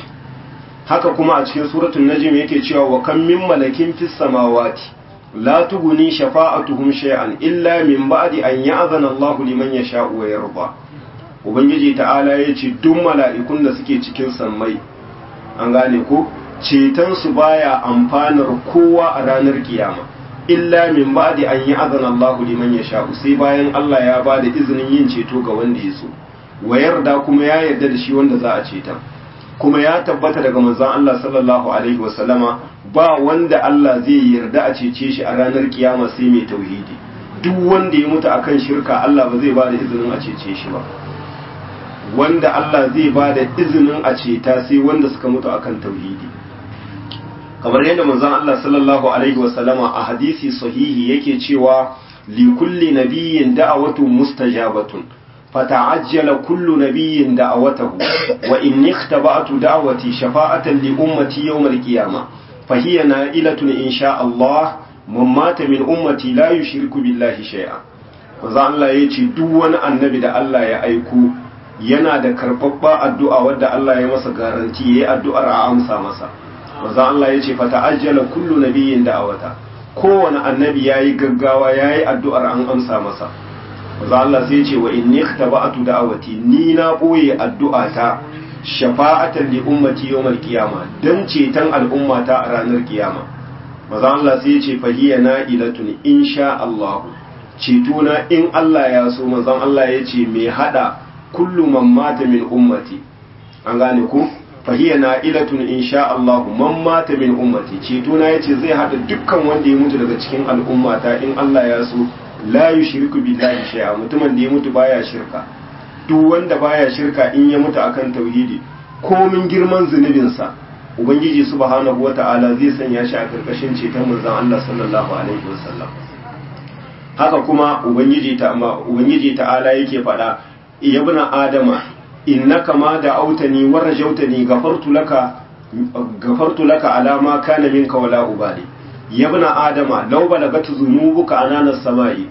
haka kuma a cikin suratul najm yake cewa wa kam min malakin fis samawati la tughni shafa'atuhum shay'an illa min ba'di an ya'zana Allahu liman yasha'u wa yarda. ubangiji ta'ala yace duk mala'ikun da suke cikin sammai, an gane ko, ceton su baya amfanar kowa a ranar kiyama illa min ba'di an ya'zana Allahu liman yasha'u, sai bayan Allah ya bada izinin yin ceto ga wanda ya so, wa yarda kuma ya yarda da shi wanda za a ceta. kuma ya tabbata daga manzon Allah sallallahu alaihi wasallama, ba wanda Allah zai yarda a cece shi a ranar kiyama sai mai tauhidi. duk wanda ya mutu akan shirka Allah ba zai bada izinin a cece shi ba. wanda Allah zai bada izinin a ceta sai wanda suka mutu akan tauhidi. kamar yadda manzon Allah sallallahu alaihi wasallama a hadisi sahihi yake cewa li kulli nabiyyin da'awatun mustajabatun فتعجل كل نبي دعوته وإني اختبأت دعوتي شفاعة لأمتي يوم القيامة فهي نائلة إن شاء الله من مات من أمتي لا يشرك بالله شيئا. manzo Allah ya ce duk wani annabi da Allah ya aiko yana da karɓaɓɓa addu'a wadda Allah ya masa garanti yayi addu'ar a amsa masa. manzo Allah ya ce fata'ajjala kullu nabiyyin da'awata, kowane annabi yayi gaggawa yayi addu'ar an amsa masa. manzo Allah sai ce wa inni ikhtaba'tu da'awati, ni na boye addu'ata shafa'atan li ummati yawmal qiyama, dan ceton al'ummata a ranar kiyama. manzo Allah sai ce fa hiya na'ilatun insha Allah, cetona in Allah ya so. manzo Allah ya ce me hada kullu man mata min ummati, an gane ku, fa hiya na'ilatun insha Allah man mata min ummati, cetona yace zai hada dukkan wanda ya mutu daga cikin al'ummata in Allah ya so. la yushriku billahi shay'a, mutumin da ya mutu baya shirka. duk wanda baya shirka in ya mutu akan tauhidi, komin girman zunubin sa ubangiji subhanahu wata'ala zai sanya shi a karkashin ceton manzon Allah sallallahu alaihi wasallam. haka kuma ubangiji ta'ala yake faɗa ibna adama innaka ma da autani wa rajautani gafartu laka ala ma kana minka wala ubali ibna adama law balagatu dhunubuka anana as-samai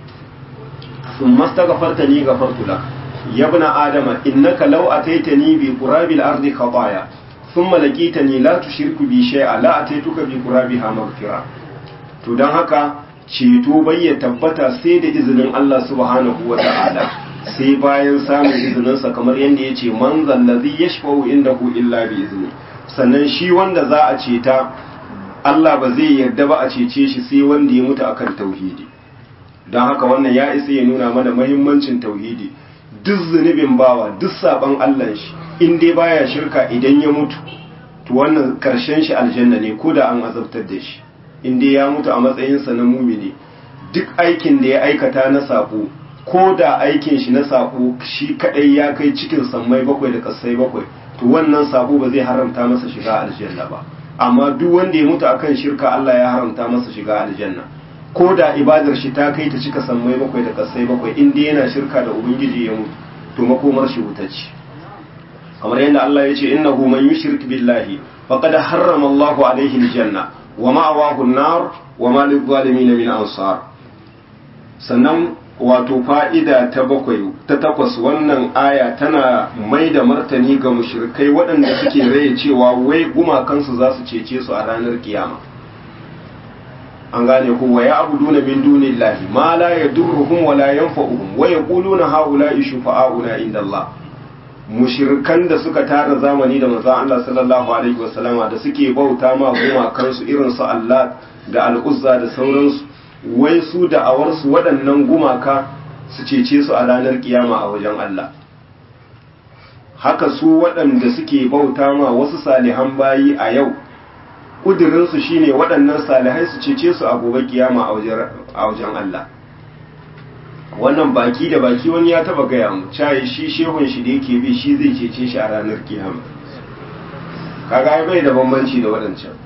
thumma astaghfartani gafartu laka ibna adama innaka law ataitani bi qurabil ardi khataya thumma laqitani la tushriku bi shay'a la ataituka bi qurabiha maghfira to dan haka ceto bai ya tabbata sai da izinin Allah subhanahu wa ta'ala sai bayan samun izininsa kamar yadda ya ce man zallazi ya shafa'u inda hu illa bi izini sannan shi wanda za a ceta Allah ba zai yarda ba a cece shi sai wanda ya mutu akan tauhidi don haka wannan ya isa ya nuna mana mahimmancin tauhidi duk zunubin bawa duk saban Allah shi in dai baya shirka idan ya mutu to wannan karshen shi aljanna ne ko da an azabtar da shi inda ya mutu a matsayinsa na mumini duk aikin da ya aikata na sako ko da aikin shi na sako shi kadai ya kai cikin sammai bakwai da kasai bakwai to wannan sako ba zai haramta masa shiga aljanna ba amma duk wanda ya mutu akan shirka Allah ya haramta masa shiga aljanna ko da ibadar shi ta kai ta cika sammai bakwai da kasai bakwai inda yana shirka da ubangiji ya mutu to makomar shi wuta ce kamar yadda Allah ya ce innahu man yushrik billahi faqad harrama Allahu alaihi aljanna wa ma'awahu an-nar wa ma lil-zalimin min ansar sannan wato fa'ida ta takwas wannan aya tana mai da martani ga mushrikai waɗanda suke raye cewa wai gumakansu za su cece su a ranar kiyama an gane ku wa ya'buduna min dunillahi ma la yadurruhum wa la yanfa'uhum wa yaquluna haula'i shufa'auna inda Allah mushirkan da suka tara zamani da manzon Allah sallallahu alaihi wasallama da suke bauta ma gumakansu irin su Allah da Al-Uzza da sauransu wai su da awarsu waɗannan gumaka su cece su a ranar kiyama a wajen Allah haka su waɗanda suke bauta ma wasu salihan bayi a yau kudirin su shine waɗannan salihai su cece su a gobe kiyama a wajen Allah wannan baki da baki wani ya taba gaya mu cayi shi shehun shi da yake bi shi zai cece shi a ranar kiyama kaga bai da bambanci da waɗancan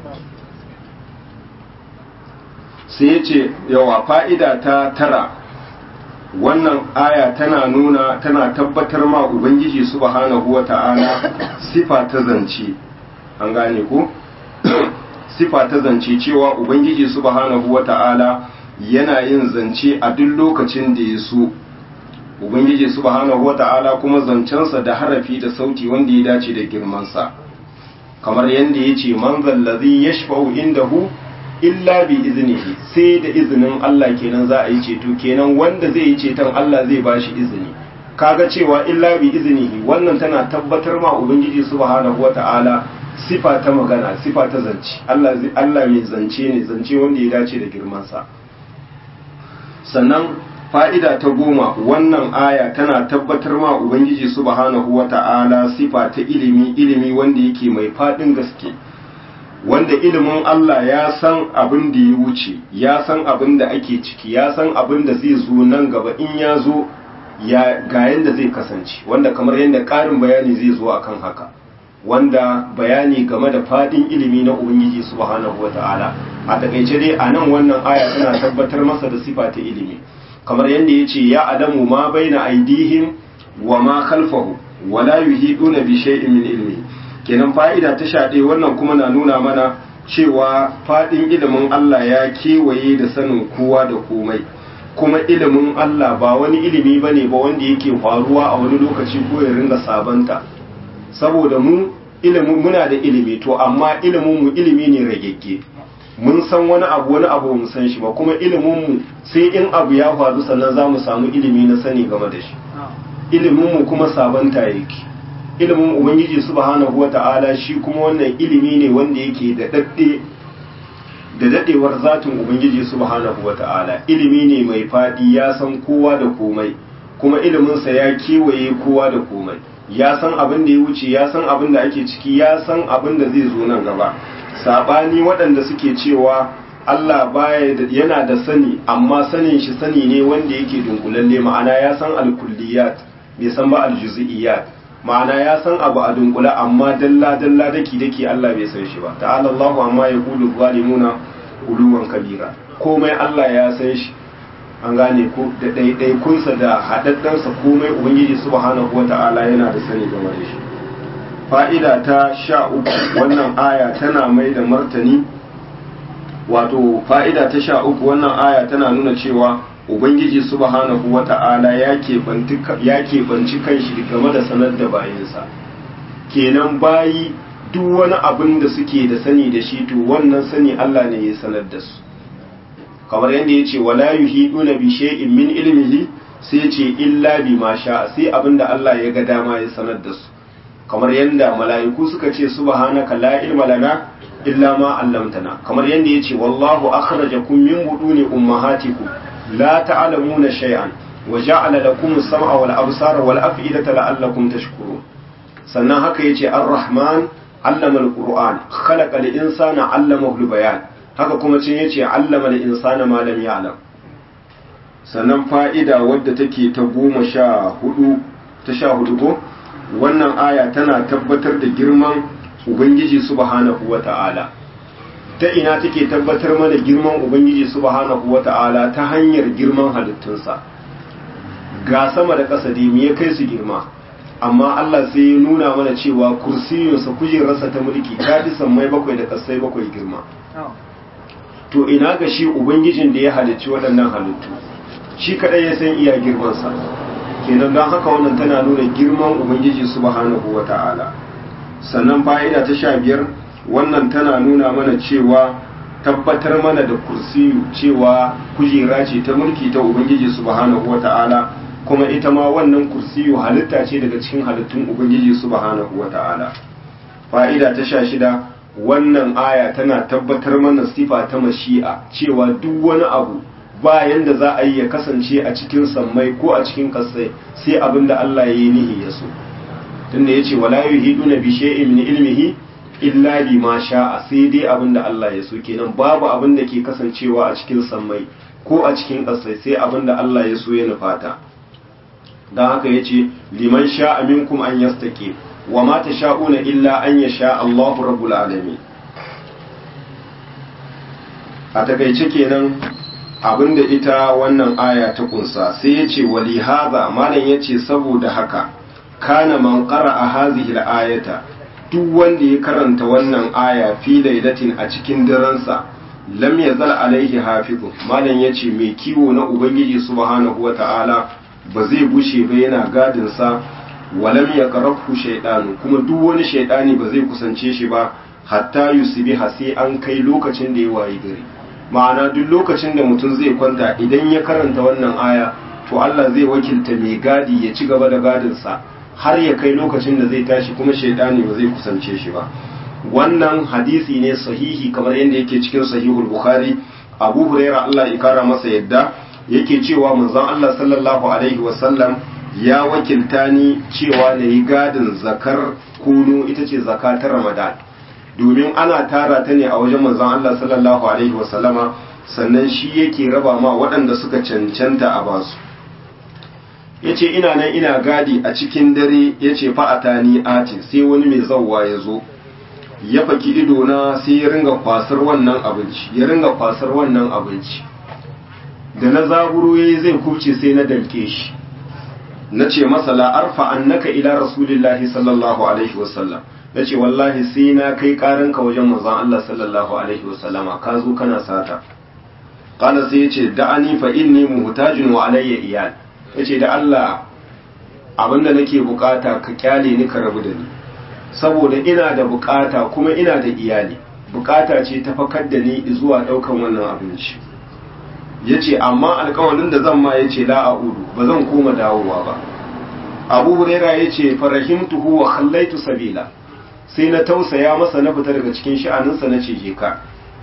sai yace yawa fa'ida ta tara wannan aya tana tabbatar ma ubangiji subhanahu wata'ala sifa ta zance an gane ko sifa ta zance cewa ubangiji subhanahu wata'ala yana yin zance a duk lokacin da ya so ubangiji subhanahu wata'ala kuma zancensa da harafi da sauti wanda ya dace da girmansa kamar yadda ya ce man zallazi yashfa'u indahu illa bi iznihi sai da izinin Allah kenan za a yi ceto kenan wanda zai yi ceton Allah zai bashi izini kaga cewa illa bi iznihi wannan tana tabbatar ma ubangiji subhanahu wata'ala sifa ta magana sifa ta zance Allah mai zance ne zance wanda ya dace da girmansa sannan fa'ida ta 10 wannan aya tana tabbatar ma ubangiji subhanahu wata'ala sifa ta ilimi wanda yake mai fadin gaske wanda ilimin Allah ya san abin da ya wuce ya san abin da ake ciki ya san abin da zai zo nan gaba in ya zo ga yanda zai kasance wanda kamar yadda ƙarin bayani zai zo akan haka wanda bayani game da fadin ilimi na ubangiji subhanahu wata'ala a takaice dai a nan wannan aya tana tabbatar masa da sifa ta ilimi kamar yadda ya ce ya adamu ma baina aidihim wa ma khalfahu wa la yuhiduna bi shay'in min ilmi kenan fa'ida ta 11 wannan kuma na nuna mana cewa fadin ilimin Allah ya kewaye da sanin kowa da komai kuma ilimin Allah ba wani ilimi bane ba wanda yake faruwa a wani lokaci ko ya ringa sabanta saboda mu ilimin muna da ilimi to amma ilimin mu ilimi ne ragegge mun san wani abu mu san shi ba kuma ilimin mu sai in abu ya faru sannan za mu samu ilimi na sani game da shi ilimin mu kuma sabanta yake ilimin ubangiji subhanahu wata'ala shi kuma wannan ilimi ne wanda yake da dadewar zatin ubangiji subhanahu wata'ala ilimi ne mai fadi ya san kowa da komai kuma iliminsa ya kewaye kowa da komai ya san abin da ya wuce ya san abin da ake ciki ya san abin da zai zo nan gaba sabani waɗanda suke cewa Allah yana da sani amma sanin shi sani ne wanda yake dunkulalle ma'ana ya san alkulliyat bai san ba aljuz'iyat ma'ana ya san abu a dunkula amma dalla daki Allah bai san shi ba ta'ala Allahu amma yaqulu zalimuna uluwan kabira komai Allah ya san shi an gane ko da ɗaiɗaikunsa da haɗaɗɗansa komai ubangiji subhanahu wata'ala yana da sani game da shi. Fa'ida ta 13 wannan aya tana mai da martani, wato fa'ida ta 13 wannan aya tana nuna cewa ubangiji subhanahu wata'ala ya keɓanci kanshi game da sanar da bayinsa. Kenan bayi duk wani abin da suke da sani da shi to wannan sani Allah ne ya sanar da su, kamar yadda ya ce wala yuhiduna bi shay'in min ilmihi, sai ya ce illa bima sha, sai abin da Allah ya ga dama ya sanar da su, kamar yadda mala'iku suka ce subhanaka la ilma lana illa ma 'allamtana, kamar yadda ya ce wallahu akhrajakum min buduni ummahatikum la ta'lamuna shay'an wa ja'ala lakum as-sam'a wal absara wal af'idata la'allakum tashkurun. Sannan haka yace ar-rahman allama al-qur'an khalaqa al-insana 'allamahu al-bayan, haka kuma cin yace allama al-insana ma lam ya'lam. Sannan fa'ida wadda take ta 14 ko wannan aya tana tabbatar da girman ubangiji subhanahu wata'ala. Ta ina take tabbatar mana girman ubangiji subhanahu wata'ala? Ta hanyar girman halittunsa. Ga sama da ƙasa dai me ya kai su girma, amma Allah sai ya nuna mana cewa kursiyinsa kujerarsa ta mulki ta fi sammai 7 da ƙasai 7 girma. To ina ga shi ubangijin da ya halicci waɗannan halittu, shi kaɗai ya san iya girmansa. Kenan don haka wannan tana nuna girman ubangiji subhanahu wata'ala. Sannan fa'ida ta 15 wannan tana nuna mana cewa tabbatar mana da kursiyu cewa kujera ce ta mulki ta ubangiji subhanahu wata'ala, kuma ita ma wannan kursiyu halitta ce daga cikin halittun ubangiji subhanahu wata'ala. Fa'ida ta 16 wannan aya tana tabbatar mana sifa ta mashi'a, cewa duk wani abu bayan da za a yi ya kasance a cikin sammai ko a cikin kasai sai abin da Allah ya yi nihi ya so. Tunda yace wala yuhiduna bi shay'in min ilmihi illa bima sha'a, sai dai abin da Allah ya so. Kenan babu abin da ke kasancewa a cikin sammai ko a cikin kasai sai abin da Allah ya so ya nufata. Dan haka yace liman sha'a minkum an yastaqim wa ma tasha'una illa an yasha Allahu rabbul alamin. A takaice kenan abinda ita wannan aya ta kunsa, sai yace wali hadha, malam yace saboda haka kana man qara'a hadhihi al-ayata, duk wanda ya karanta wannan aya fi lailatin a cikin daransa, lam yazal alaihi hafizu, malam yace mai kiwo na ubangiji subhanahu wata'ala ba zai bushe ba yana gadin sa, walam yaqrabu shaytanu, kuma duk wani shaytani ba zai kusance shi ba hatta yusbiha, sai an kai lokacin da ya wayi gari. Ma'ana duk lokacin da mutum zai kwanta idan ya karanta wannan aya, to Allah zai wakilta mai gadi ya ci gaba da gadinsa har ya kai lokacin da zai tashi, kuma shaidani ba zai kusance shi ba. Wannan hadisi ne sahihi kamar yadda yake cikin sahihul bukhari. Abu Huraira Allah ya kara masa yadda yake cewa manzon Allah sallallahu alaihi wasallam ya wakilta ni cewa na yi gadin zakar kunu, ita ce zakatar Ramadan, domin ana tara ta ne a wajen manzon Allah sallallahu alaihi wasallama, sannan shi yake raba ma waɗanda suka cancanta a basu. Yace ina nan ina gadi a cikin dare, yace fa'atani ati, sai wani mai zawwa ya zo ya faki ido na, sai ya ringa kwasar wannan abinci, da na zaburo yayi zai kubce sai na dalke shi, nace masa la arfa annaka ila rasulillahi sallallahu alaihi wasallam, nace wallahi sai na kai karanka wajen manzon Allah sallallahu alaihi wasallama, ka zo kana sata. Qala sai yace da'ani fa inni muhtajun wa alayya iyal, yace da Allah abinda nake bukata ka kyale ni ka rabu da ni, saboda ina da bukata kuma ina da iyali, bukata ce ta fakar da ni zuwa daukan wannan abinci. Yace amma alƙawarin da zan ma yace la a'udu, ba zan koma dawowa ba. Abu Huraira yace farahimtuhu wa khallaitu sabila, sai na tausaya masa na fita daga cikin sha'aninsa na ce je ka.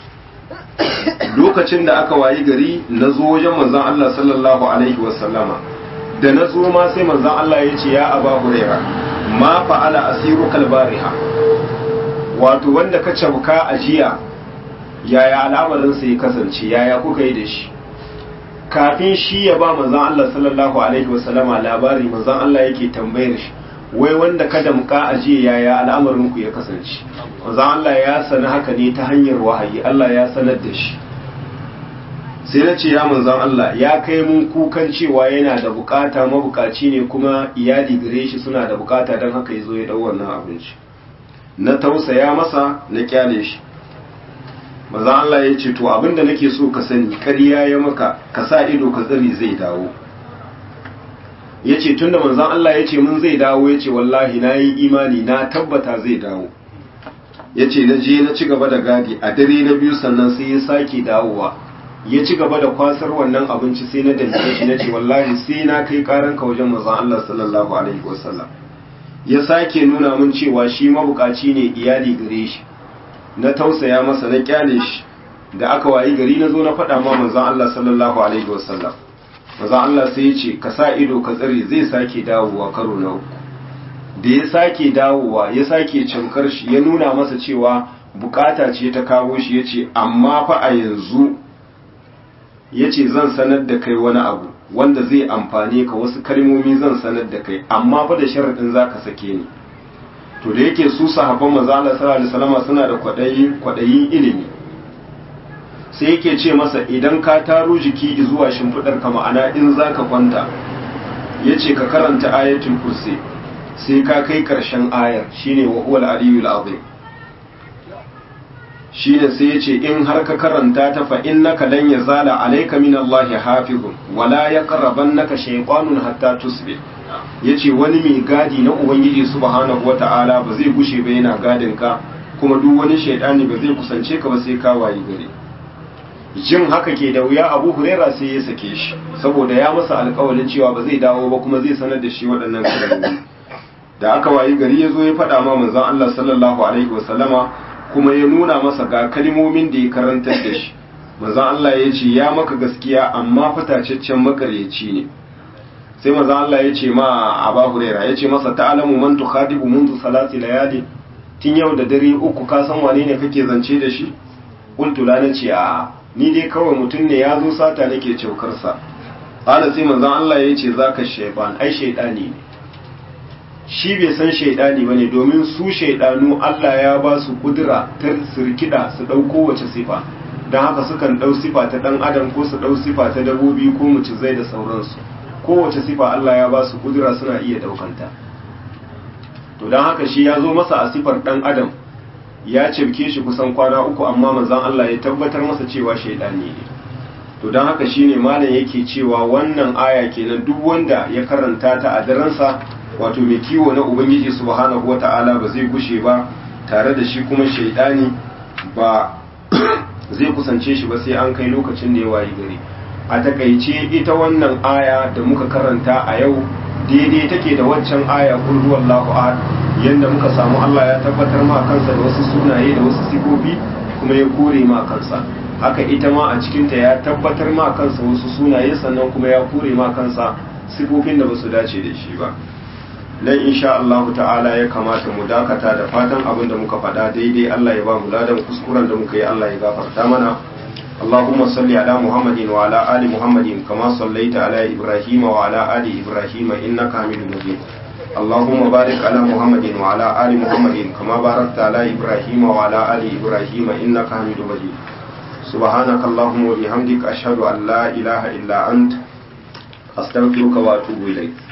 Lokacin da aka wayi gari na zo wajen manzon Allah sallallahu alaihi wasallama, da na zo ma sai manzon Allah ya ce ya Aba Huraira ma fa'ala asiru kalbariha, wato wanda ka cabka a jiya yaya al'amarinsa ya kasance, yaya kuka yi da shi. Kafin shi ya ba manzon Allah sallallahu alaihi wasallama labari, manzon Allah yake tambayar shi wai wanda ka damka a jiya yaya al'amarinku ya kasance. Manzon Allah ya sani haka ne ta hanyar wahayi, Allah ya sanar da shi. sai na ce ya manzan Allah ya kai mun kukan cewa yana da bukata, mabukaci ne kuma iyali gare shi suna da bukata, don haka ya zo ya dau wannan abinci. Na tausaya masa na kyale shi. Manzan Allah ya ce to abinda nake so ka sani, ƙarya ya maka, ka sa ido ka tsari zai dawo. Ya ce tunda manzan Allah ya ce mun zai dawo, ya ce wallahi na yi imani na tabbata zai dawo. Ya ce na je na ci gaba da gadi, a dare na biyu sannan sai ya sake dawowa, ya ci gaba da kwasar wannan abinci, sai na danne shi na ce wallahi sai na kai karanka wajen manzan Allah sallallahu alaihi wasallam. Ya sake nuna mun cewa shi mabukaci ne, iyali gare shi. Na tausaya masa na kyale shi, da aka wayi gari na zo na faɗa ma manzan Allah sallallahu alaihi wasallam. Manzan Allah sai ya ce ka sa ido ka tsare zai sake dawowa karo na uku. Da ya sake dawowa ya sake cankar shi, ya nuna masa cewa bukata ce ta kawo shi, ya ce amma fa a yanzu ya ce zan sanar da kai wani abu wanda zai amfane ka, wasu kalmomi zan sanar da kai, amma fa da sharaɗin za ka sake ni. To da yake su sahabban manzo Allah sallallahu alaihi wasallam suna da kwaɗayin ilimi, sai yake ce masa idan ka taro jiki zuwa shimfidar ka, ma'ana in za ka kwanta, ya ce ka karanta ayatul kursi sai ka kai ƙarshen ayar, shine wa huwal aliyul azim. shine sai ya ce in har ka karanta ta fa innaka lan yazala alayka min Allah hafizun wala yaqrabannaka shaytanun hatta tusbih. Yace wani mai gadi na ubangiji subhanahu wata'ala ba zai gushe ba yana gadin ka, kuma duk wani shaytani ba zai kusance ka ba sai ka wayi gare. Jin haka ke da wuya, Abu Huraira sai ya sake shi saboda ya masa alƙawarin cewa ba zai dawo ba, kuma zai sanar da shi waɗannan kalmomi. Da aka wayi gari ya zo ya faɗa ma manzon Allah sallallahu alaihi wasallama, kuma ya nuna masa ga kalmomin da ya karantar da shi. Manzon Allah ya ce ya maka gaskiya amma fatacaccen makaryaci ne. Sai manzon Allah ya ce ma Abu Huraira, ya ce masa ta'lamu man tukhadibu منذ salati layali, tun yau da dare uku ka san wane ne kake zance da shi? Qultu la, nace a ni dai kawai mutum ne ya zo sata nake caukar sa. Qala sai manzon Allah ya ce zaka shaytan, ai shaytani ne. Shi bai san shaidani ba ne, domin su shaidanu Allah ya ba su kudura ta sirkida su ɗau kowace sifa, don haka sukan ɗau sifa ta ɗan adam ko su ɗau sifa ta dabobi ko mucizai da sauransu. Kowace sifa Allah ya ba su kudura suna iya ɗaukanta. To don haka shi ya zo masa a sifar ɗan adam, ya cibke shi kusan kwana uku, amma manzon Allah ya tabbatar masa cewa shaidani ne. To don haka shine malam yake cewa wannan aya kenan duk wanda ya karanta ta a daransa, wato mai kiwo na ubangiji subhanahu wata'ala ba zai gushe ba tare da shi, kuma shaidani ba zai kusance shi ba sai an kai lokacin da ya wayi gari. A takaice ita wannan aya da muka karanta a yau daidai take da waccan aya kul huwallahu ahad, yanda muka samu Allah ya tabbatar ma kansa da wasu sunaye da wasu sifofi kuma ya kore ma kansa. Haka ita ma a cikinta ya tabbatar ma kansa wasu sunaye sannan kuma ya kore ma kansa sifofin da ba su dace da shi ba. Nan insha Allah ta'ala ya kamata mu dakata, da fatan abin da muka faɗa daidai Allah ya ba mu ladan, kuskuren da muka yi Allah ya gafarta mana. Allahumma salli ala Muhammadin wa ala ali Muhammadin kama sallaita ala Ibrahim wa ala ali Ibrahim innaka Hamidum Majid. Allahumma barik ala Muhammadin wa ala ali Muhammadin kama barakta ala Ibrahim wa ala ali Ibrahim innaka Hamidum Majid. Subhanakallahumma wa bihamdika ashhadu an la ilaha illa ant astaghfiruka wa atubu ilayk.